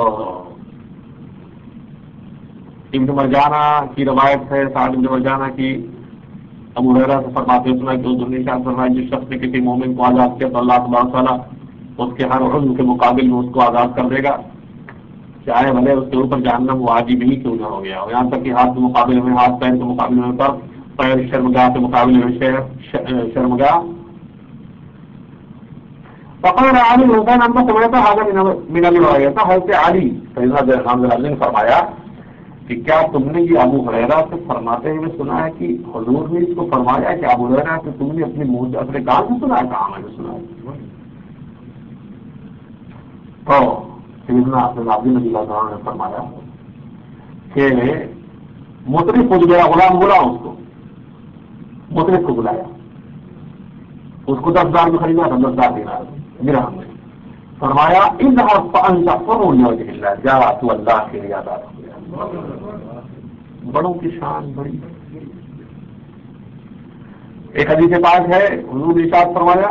ابن مرجانہ کی روایت ہے، سعد ابن مرجانہ کی، ابو ہریرہ سے فرماتے سنا کہ حضور نے ارشاد فرمایا جس شخص نے کسی مومن کو آزاد کیا تو اللہ تبارک تعالیٰ اس کے ہر عضو کے مقابل میں اس کو آزاد کر دے گا، چاہے بھلے اس کے اوپر جہنم واجب ہی کیوں نہ ہو گیا ہو. یہاں تک کہ ہاتھ کے مقابلے میں ہاتھ، پیر کے مقابلے میں پر پیر، شرمگاہ کے مقابلے میں شرمگاہ. فقال علی حسین ان کو سمجھتا حاضر من ابی ہریرہ. حضرت علی سیدنا حمزہ علیہ نے فرمایا کہ کیا تم نے یہ ابو ہریرہ سے فرماتے ہوئے سنا ہے کہ حضور نے اس کو فرمایا کہ ابو ہریرہ سے تم نے اپنے منہ سے اپنے کان سے سنا ہے؟ کہاں میں نے سنا ہے. تو سیدنا عبدالعزیز رضی اللہ عنہ نے فرمایا کہ مطرف کو جو میرا غلام بلا اس کو مطرف کو بلایا، اس کو دس ہزار میں خریدا تھا، دس ہزار دینا میرا ہم نے فرمایا اذهب فانت حر لوجه اللہ، جا تو اللہ کے لیے آزاد ہو گیا. بڑوں کی شان بڑی. ایک حدیث پاک ہے حضور نے ارشاد فرمایا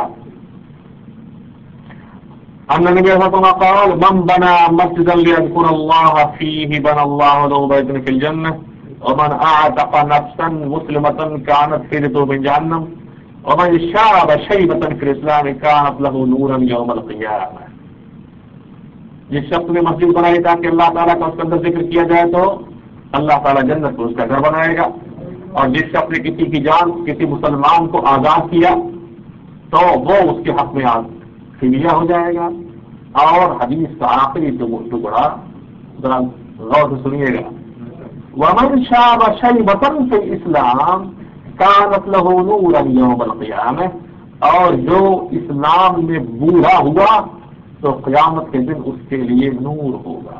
ان النبي صلى الله عليه وسلم قال من بنى مسجدا ليذكر الله فيه بنى الله له بيتا في الجنة ومن اعتق نفسا مسلمة كانت هجرته من جهنم ومن شاب شيبة في الاسلام كانت له نورا يوم القيامة. جس شخص نے مسجد بنائی تاکہ اللہ تعالیٰ کا اس کے اندر ذکر کیا جائے تو اللہ تعالیٰ جنت میں اس کا گھر بنائے گا. اور جس شخص نے کسی کی جان کسی مسلمان کو آزاد کیا تو وہ اس کے حق میں فدیہ ہو جائے گا. اور حدیث کا آخری ٹکڑا ذرا غور سے سنیے گا. ومن شاب شیبۃ فی الاسلام کانت لہ نورا یوم القیامہ. اور جو اسلام میں بوڑھا ہوا تو قیامت کے دن اس کے لیے نور ہوگا.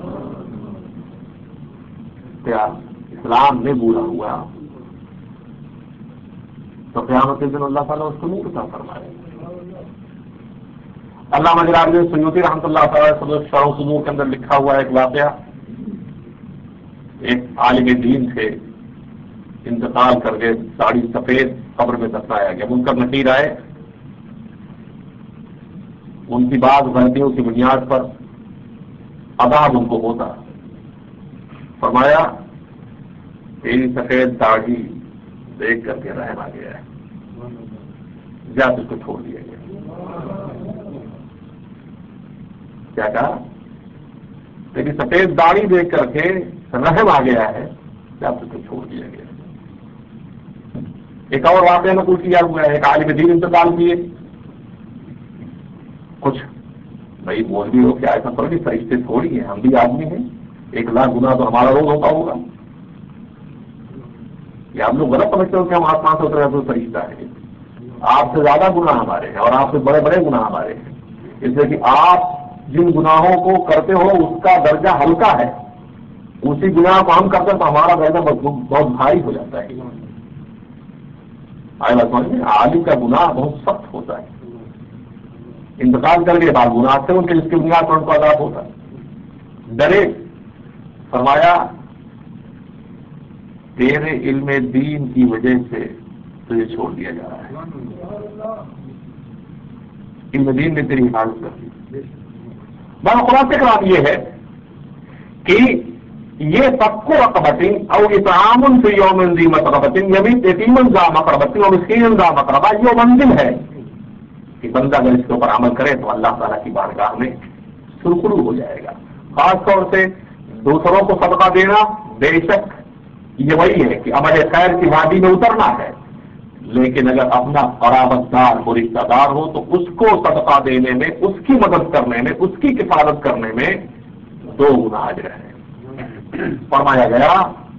کیا اسلام میں بوڑھا ہوا تو قیامت کے دن اللہ تعالیٰ اس کو نور عطا فرمائے. علامہ جلال سیوطی رحمۃ اللہ تعالیٰ شرح صدور کے اندر لکھا ہوا ایک واقعہ. ایک عالم دین تھے، انتقال کر کے ساڑی سفید قبر میں دفنایا گیا. منکر نکیر آئے، ان کی بعض غلطیوں کی بنیاد پر عذاب ان کو ہوتا. فرمایا تیری سفید داڑھی دیکھ کر کے رحم آ گیا ہے، جا اس کو چھوڑ دیا گیا. کیا کہا؟ تیری سفید داڑھی دیکھ کر کے رحم آ گیا ہے، جا اس کو چھوڑ دیا گیا. ایک اور واقعہ نقل کیا ہوا ہے، ایک عالم دین انتقال کیے. کچھ بھائی بول بھی ہو کہ ایسا تھوڑی فرشتے تھوڑی ہیں، ہم بھی آدمی ہیں، ایک لاکھ گنا تو ہمارا روز ہوتا ہوگا. یہ آپ لوگ غلط سمجھتے ہو کہ ہم آسمان سے اترے تو فرشتہ ہے. آپ سے زیادہ گناہ ہمارے ہیں اور آپ سے بڑے بڑے گناہ ہمارے ہیں. اس لیے کہ آپ جن گناہوں کو کرتے ہو اس کا درجہ ہلکا ہے، اسی گناہ کو ہم کرتے ہیں تو ہمارا درجہ بہت بھاری ہو جاتا ہے. آئے بات سمجھ میں، عالم کا گناہ بہت سخت ہوتا ہے. انتقال کر کے بعد گناہ سے ان کے جس کی بنیاد پر ان کو عذاب ہوتا ہے. ڈرے. فرمایا تیرے علم دین کی وجہ سے تجھے چھوڑ دیا جا رہا ہے. علم دین نے تیری حفاظت کر دی. بڑا خلاصہ کلام یہ ہے کہ یہ فکو رقبۃ او اطعام فی یوم ذی مسغبۃ یمیت یتیما ذا مقربۃ و مسکینا ذا مقربہ، یہ منزل ہے کہ بندہ اگر اس کے اوپر عمل کرے تو اللہ تعالیٰ کی بارگاہ میں سرخرو ہو جائے گا. خاص طور سے دوسروں کو صدقہ دینا بے شک یہ وہی ہے کہ عمل خیر کی وادی میں اترنا ہے، لیکن اگر اپنا قرابت دار اور رشتہ دار ہو تو اس کو صدقہ دینے میں، اس کی مدد کرنے میں، اس کی کفالت کرنے میں دو گنا اجر ہے. فرمایا گیا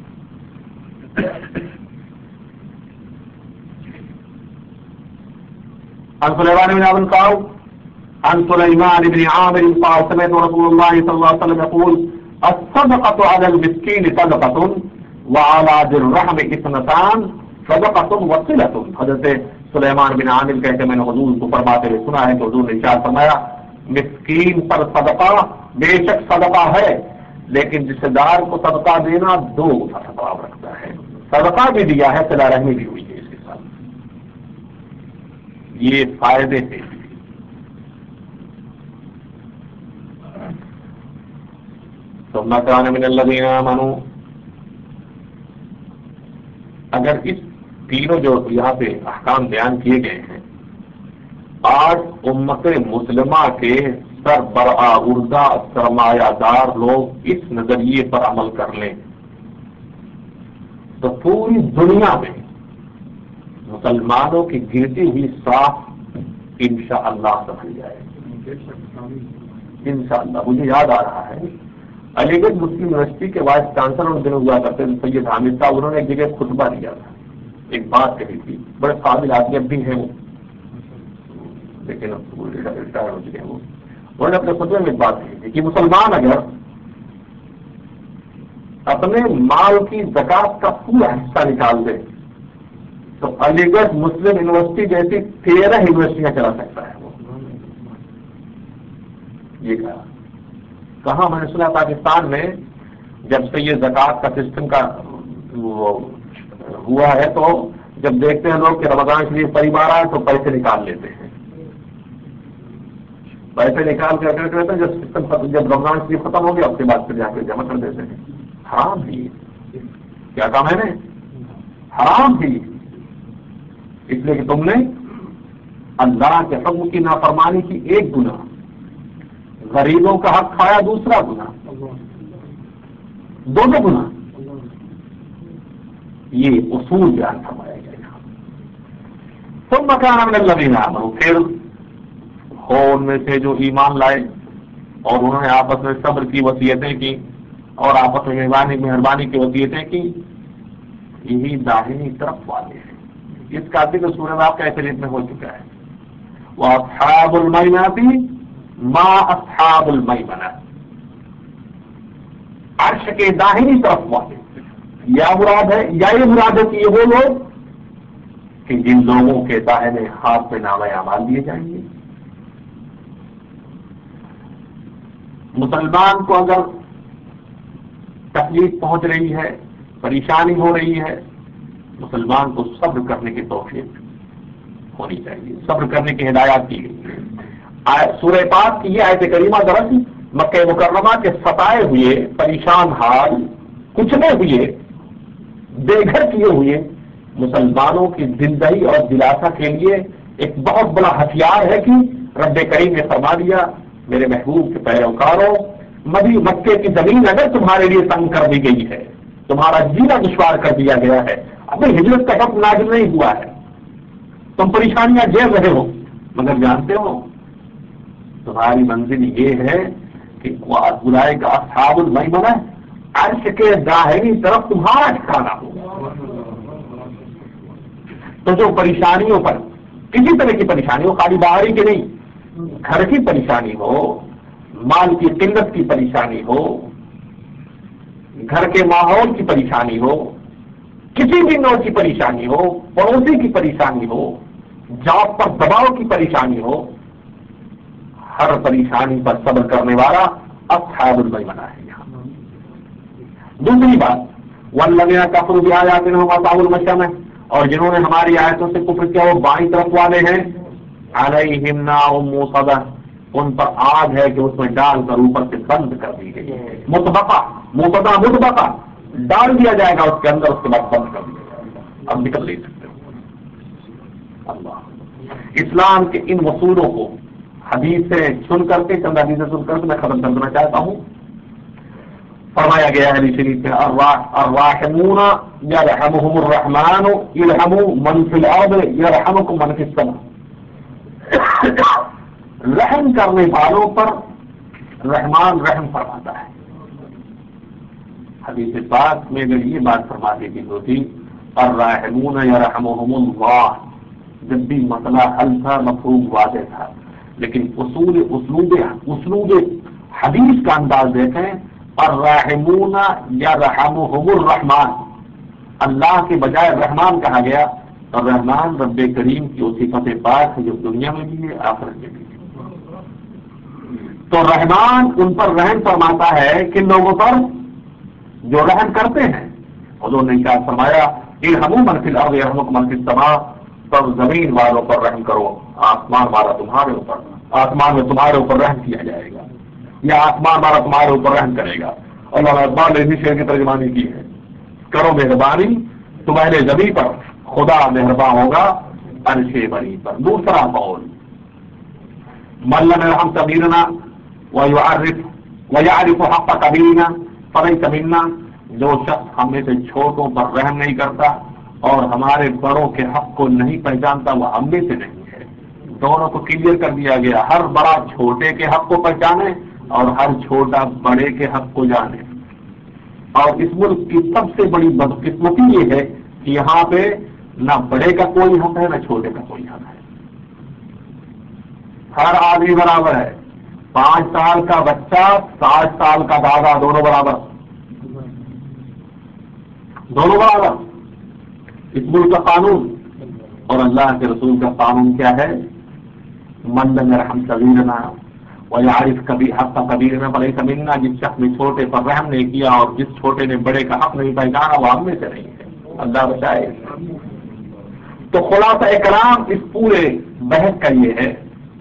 عن سليمان بن ابي القاو عن سليمان بن عامر قال سمعت رسول الله صلى الله عليه وسلم يقول الصدقة على المسكين صدقة وعلى ذي الرحم اثنتان صدقة وصلة. حضرت سلیمان بن عامر کہتے ہیں میں نے حضور کو فرماتے ہوئے سنا ہے کہ حضور نے ارشاد فرمایا مسکین پر صدقہ بے شک صدقہ ہے، لیکن رشتے دار کو صدقہ دینا دو ثواب رکھتا ہے. صدقہ بھی دیا ہے، صلہ رحمی بھی ہوئی ہے اس کے ساتھ. یہ فائدے تھے. ثم كان من الذين آمنوا، اگر اس تینوں جو یہاں پہ احکام بیان کیے گئے ہیں آج امت مسلمہ کے سربراہ سرمایہ دار لوگ اس نظریے پر عمل کر لیں تو پوری دنیا میں مسلمانوں کی گرتی ہوئی صاف انشاءاللہ سمجھ جائے. انشاءاللہ مجھے یاد آ رہا ہے Aligarh Muslim university vice وائس چانسلر ان دنوں ہوا کرتے تھے سید حامد صاحب، انہوں نے ایک جگہ خطبہ دیا تھا، ایک بات کہی تھی، بڑے قابل آدمی اب بھی ہیں وہ، لیکن اب ریٹائر ہو چکے ہیں وہ. انہوں نے اپنے خطبے میں ایک بات کہی تھی کہ مسلمان اگر اپنے مال کی زکات کا پورا حصہ نکال دے تو علی گڑھ مسلم یونیورسٹی جیسی تیرہ یونیورسٹیاں چلا سکتا ہے وہ. یہ کہا کہاں میں نے سنا پاکستان میں جب سے یہ زکات کا سسٹم کا ہوا ہے تو جب دیکھتے ہیں لوگ کہ رمضان شریف قریب آ رہا ہے تو پیسے نکال لیتے ہیں، پیسے نکال کر کر کرتے ہیں جب سسٹم جب رمضان شریف ختم ہو گیا اس کے بعد پھر جا کے جمع کر دیتے ہیں. حرام بھی کیا کام ہے نا، حرام بھی اس لیے کہ تم نے اللہ کے حکم کی نافرمانی کی ایک گناہ، غریبوں کا حق کھایا دوسرا گناہ، دونوں گناہ. یہ اصول بیان فرمایا گیا. ثم كان من الذين آمنوا، پھر ہو ان میں سے جو ایمان لائے اور انہوں نے آپس میں صبر کی وصیتیں کی اور آپس میں مہربانی مہربانی کی وصیتیں کی. یہی داہنی طرف والے ہیں. اس کا ذکر سورہ واقعہ شریف میں ہو چکا ہے. وَأَصْحَابُ الْمَيْمَنَةِ مَا أَصْحَابُ الْمَيْمَنَةِ، عرش کے داہنی طرف والے. یا مراد ہے یا یہ مراد ہے کہ یہ وہ لوگ کہ جن لوگوں کے داہنے ہاتھ میں نامہ اعمال دیے جائیں گے. مسلمان کو اگر تکلیف پہنچ رہی ہے، پریشانی ہو رہی ہے، مسلمان کو صبر کرنے کی توفیق ہونی چاہیے، صبر کرنے کی ہدایات کی گئی. سورہ پاک کی یہ آیت کریمہ دراصل مکہ مکرمہ کے ستائے ہوئے، پریشان حال، کچلے ہوئے، بے گھر کیے ہوئے مسلمانوں کی زندگی اور دلاسا کے لیے ایک بہت بڑا ہتھیار ہے کہ رب کریم نے فرما دیا میرے محبوب کے پیروکاروں، مدی مکے کی زمین اگر تمہارے لیے تنگ کر دی گئی ہے، تمہارا جینا دشوار کر دیا گیا ہے، ابھی ہجرت کا حکم نازل نہیں ہوا ہے، تم پریشانیاں جھیل رہے ہو، مگر جانتے ہو تمہاری منزل یہ ہے کہ بلائے گا اصحاب المیمنہ، عرش کے داہنی طرف تمہارا ٹھکانا ہوگا. تو جو پریشانیوں پر کسی طرح کی پریشانی ہو، خالی باہری کی نہیں، گھر کی پریشانی ہو، مال کی قلت کی پریشانی ہو، گھر کے ماحول کی پریشانی ہو، کسی بھی نوع کی پریشانی ہو، پڑوسی کی پریشانی ہو، جاب پر دباؤ کی پریشانی ہو، ہر پریشانی پر صبر کرنے والا اصحاب المیمنہ ہے. دوسری بات والذین کفروا بآیاتنا هم اصحاب المشأمة، اور جنہوں نے ہماری آیتوں سے کفر کیا وہ بائیں طرف والے ہیں. علیہم نار موصدہ، ان پر آگ ہے کہ اس میں ڈال کر اوپر سے بند کر دی گئی ہے. مطبقہ موصدہ مطبقہ ڈال دیا جائے گا اس کے اندر، اس کے بعد بند کر دیا جائے گا، اب نکل نہیں سکتے. اللہ اسلام کے ان اصولوں کو حدیث سے سن کر کے چند حدیث سے سن کر کے میں ختم کرنا چاہتا ہوں. فرمایا گیا ہے حدیث شریف میں الراحمون یرحمہم الرحمن ارحموا من فی الارض یرحمکم من فی السماء. رحم کرنے والوں پر رحمان رحم فرماتا ہے. حدیث پاک میں اگر یہ بات فرما دی گئی ہوتی الراحمون یرحمہم اللہ، جب بھی مسئلہ حل تھا مفہوم واضح تھا. لیکن اصول اسلوب اسلوب حدیث کا انداز دیکھیں، الراحمون یرحمہم الرحمن، اللہ کے بجائے رحمان کہا گیا. اور رحمان رب کریم کی اسی صفت پاک ہے جو دنیا میں بھی ہے آخرت میں بھی ہے. تو رحمان ان پر رحم فرماتا ہے کن لوگوں پر؟ جو رحم کرتے ہیں. حضور نے کیا فرمایا ارحموا من فی الارض یرحمکم من فی السماء، تب زمین والوں پر رحم کرو، آسمان والا تمہارے اوپر، آسمان میں تمہارے اوپر رحم کیا جائے گا، یا آسمان والا تمہارے اوپر رحم کرے گا. اللہ اقبال نے اسی شعر کی ترجمانی کی ہے، کرو مہربانی تمہارے زمین پر، خدا مہربان ہوگا عرش بری پر. دوسرا قول من لم يرحم صغيرنا ويعرف ويعرف حق كبيرنا فليس منا، جو شخص ہم میں سے چھوٹوں پر رحم نہیں کرتا اور ہمارے بڑوں کے حق کو نہیں پہچانتا وہ ہم میں سے نہیں ہے. دونوں کو کلیئر کر دیا گیا، ہر بڑا چھوٹے کے حق کو پہچانے اور ہر چھوٹا بڑے کے حق کو جانے. اور اس ملک کی سب سے بڑی بدقسمتی یہ ہے کہ یہاں پہ نہ بڑے کا کوئی حق ہے نہ چھوٹے کا کوئی حق ہے. ہر آدمی برابر ہے. پانچ سال کا بچہ ساٹھ سال کا دادا دونوں برابر، دونوں برابر. اس ملک کا قانون اور اللہ کے رسول کا قانون کیا ہے؟ من لم يرحم صغيرنا ويعرف کبھی حق کبیرنا فليس منا، جس شخص نے چھوٹے پر رحم نہیں کیا اور جس چھوٹے نے بڑے کا حق نہیں پہچانا وہ ہم میں سے نہیں ہے. اللہ بچائے. تو خلاصہ کلام اس پورے بحث کا یہ ہے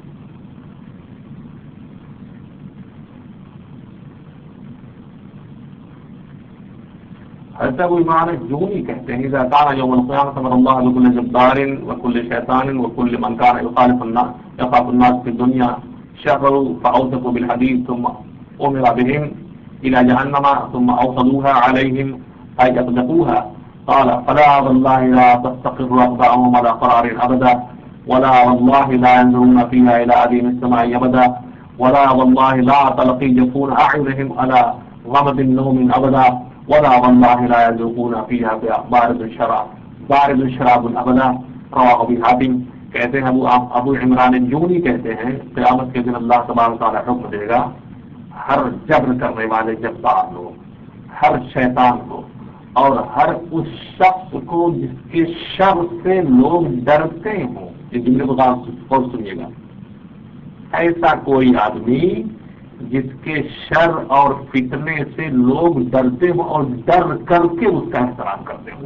ایسا کوئی معنی جونی کہتے ہیں اذا كان يوم القيامة امر الله بكل جبار وكل شيطان وكل من كان يخالف الناس يخاف الناس في الدنيا شر فاوثقوا بالحديث ثم امر بهم الى جهنم ثم اوصلوها عليهم اي اطلقوها. قال فلا والله لا تستقر اقدامهم على قرار ابدا ولا والله لا ينظرون فيها الى اديم السماء ابدا ولا والله لا تلقي جفون اعينهم على غمض النوم ابدا ولا والله لا يذوقون فيها بارد الشراب بارد الشراب ابدا. رواه ابو حاتم. کہتے ہیں ابو ابو عمران جونی کہتے ہیں قیامت کے دن اللہ تبارک و تعالی حکم دے گا ہر جبر کرنے والے جبار لوگ، ہر شیطان کو اور ہر اس شخص کو جس کے شر سے لوگ ڈرتے ہوں. یہ جملے کو غور سنیے گا. ایسا کوئی آدمی جس کے شر اور فتنے سے لوگ ڈرتے ہوں اور ڈر کر کے اس کا احترام کرتے ہوں.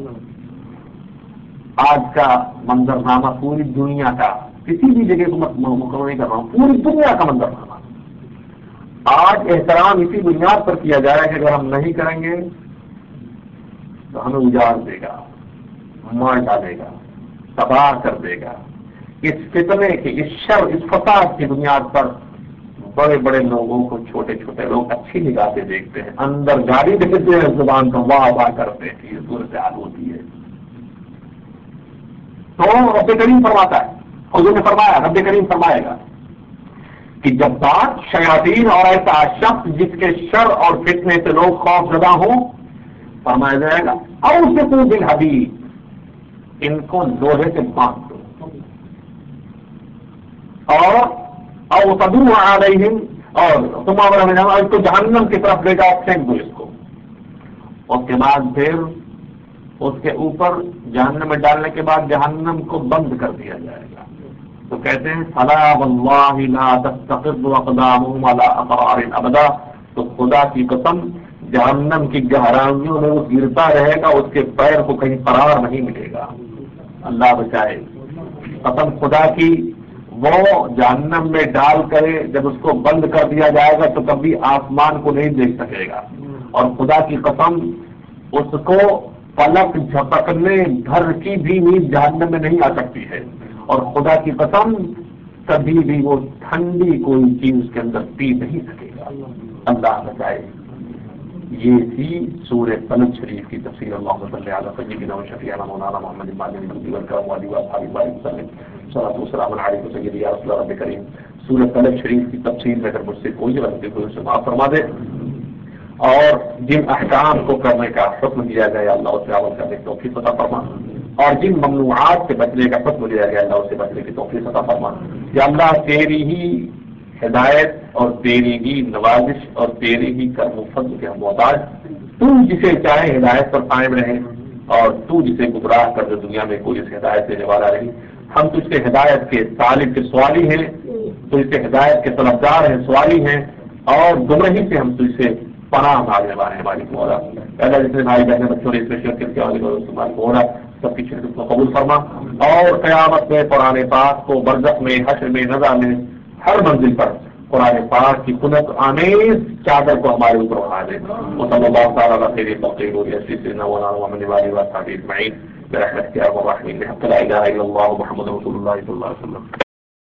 آج کا منظرنامہ پوری دنیا کا، کسی بھی جگہ کو مقرر نہیں کر رہا ہوں، پوری دنیا کا منظرنامہ آج احترام اسی بنیاد پر کیا جا رہا ہے کہ اگر ہم نہیں کریں گے تو ہمیں اجاڑ دے گا، مار ڈالے گا، تباہ کر دے گا. اس فتنے کے، اس شر، اس فساد کی بنیاد پر بڑے بڑے لوگوں کو چھوٹے چھوٹے لوگ اچھی نگاہ سے دیکھتے ہیں، اندر گاڑی دیکھتے ہیں، زبان کا واہ واہ کرتے ہیں. یہ صورتحال ہوتی ہے. تو رب کریم فرماتا ہے، حضور نے فرمایا، رب کریم فرمائے گا کہ جب بات شیاطین اور ایسا شخص جس کے شر اور فتنے سے لوگ خوف زدہ ہوں، فرمایا جائے گا اوثقوا بالحدید، ان کو لوہے سے باندھ دو اور اوصدوا علیہم، اور تم اس کو جہنم کی طرف لے جاؤ، پھینک دو اس کو. اس کے بعد پھر اس کے اوپر جہنم میں ڈالنے کے بعد جہنم کو بند کر دیا جائے گا. تو کہتے ہیں فلا واللہ لا تستقر اقدامهم على اقرار ابدا. تو خدا کی قسم جہنم کی گہرائیوں میں وہ گرتا رہے گا، اس کے پیر کو کہیں قرار نہیں ملے گا. اللہ بچائے. قسم خدا کی، وہ جہنم میں ڈال کر جب اس کو بند کر دیا جائے گا تو کبھی آسمان کو نہیں دیکھ سکے گا. اور خدا کی قسم اس کو پلک جھپکنے بھر کی بھی نیند جہنم میں نہیں آ سکتی ہے. اور خدا کی قسم کبھی بھی وہ ٹھنڈی کوئی چیز اس کے اندر پی نہیں سکے گا، اللہ بچائے۔ یہ تھی سورہ فلق شریف کی تفسیر۔ اللہم صلی علی سیدنا و شفیعنا مولانا محمد صلاۃ والسلام علیہ سیدی یا رسول رب کریم۔ سورہ فلق شریف کی تفسیر میں اگر مجھ سے کوئی غلطی ہوئی اسے معاف فرما دے، اور جن احکام کو کرنے کا حکم دیا گیا اللہ اسے عمل کرنے کی توفیق عطا فرما، اور جن ممنوعات سے بچنے کا حکم دیا گیا اللہ اسے بچنے کی توفیق عطا فرما۔ یا اللہ تیری ہی ہدایت اور تیری ہی نوازش اور تیری ہی کرم و فضل کے ہم محتاج۔ تو جسے چاہے ہدایت پر قائم رہے اور تو جسے گمراہ کر دے دنیا میں کوئی اس ہدایت دینے والا نہیں۔ ہم تجھ سے ہدایت کے طالب کے سوالی ہیں، تو اس سے ہدایت کے طلبگار ہیں، سوالی ہیں، اور گمراہی سے ہم تجھ سے پناہ مانگنے والے ہیں مالک مولا۔ پہلا جتنے بھائی بہن بچوں نے اس میں شرکت کیا مالک مولا سب کی شرکت کو قبول فرما، اور قیامت میں قرآن پاک کو برزخ میں حشر میں نزا میں ہر منزل پر قرآن پاک کی خنک آمیز چادر کو ہمارے اوپر اٹھا دے۔ صلی اللہ تعالیٰ علیہ خیر تقریر و یسیر سیدنا مولانا محمد والی و صحابہ اجمعین برحمتک یا ارحم الراحمین بحق لا الہ الا اللہ محمد رسول اللہ صلی اللہ علیہ وسلم۔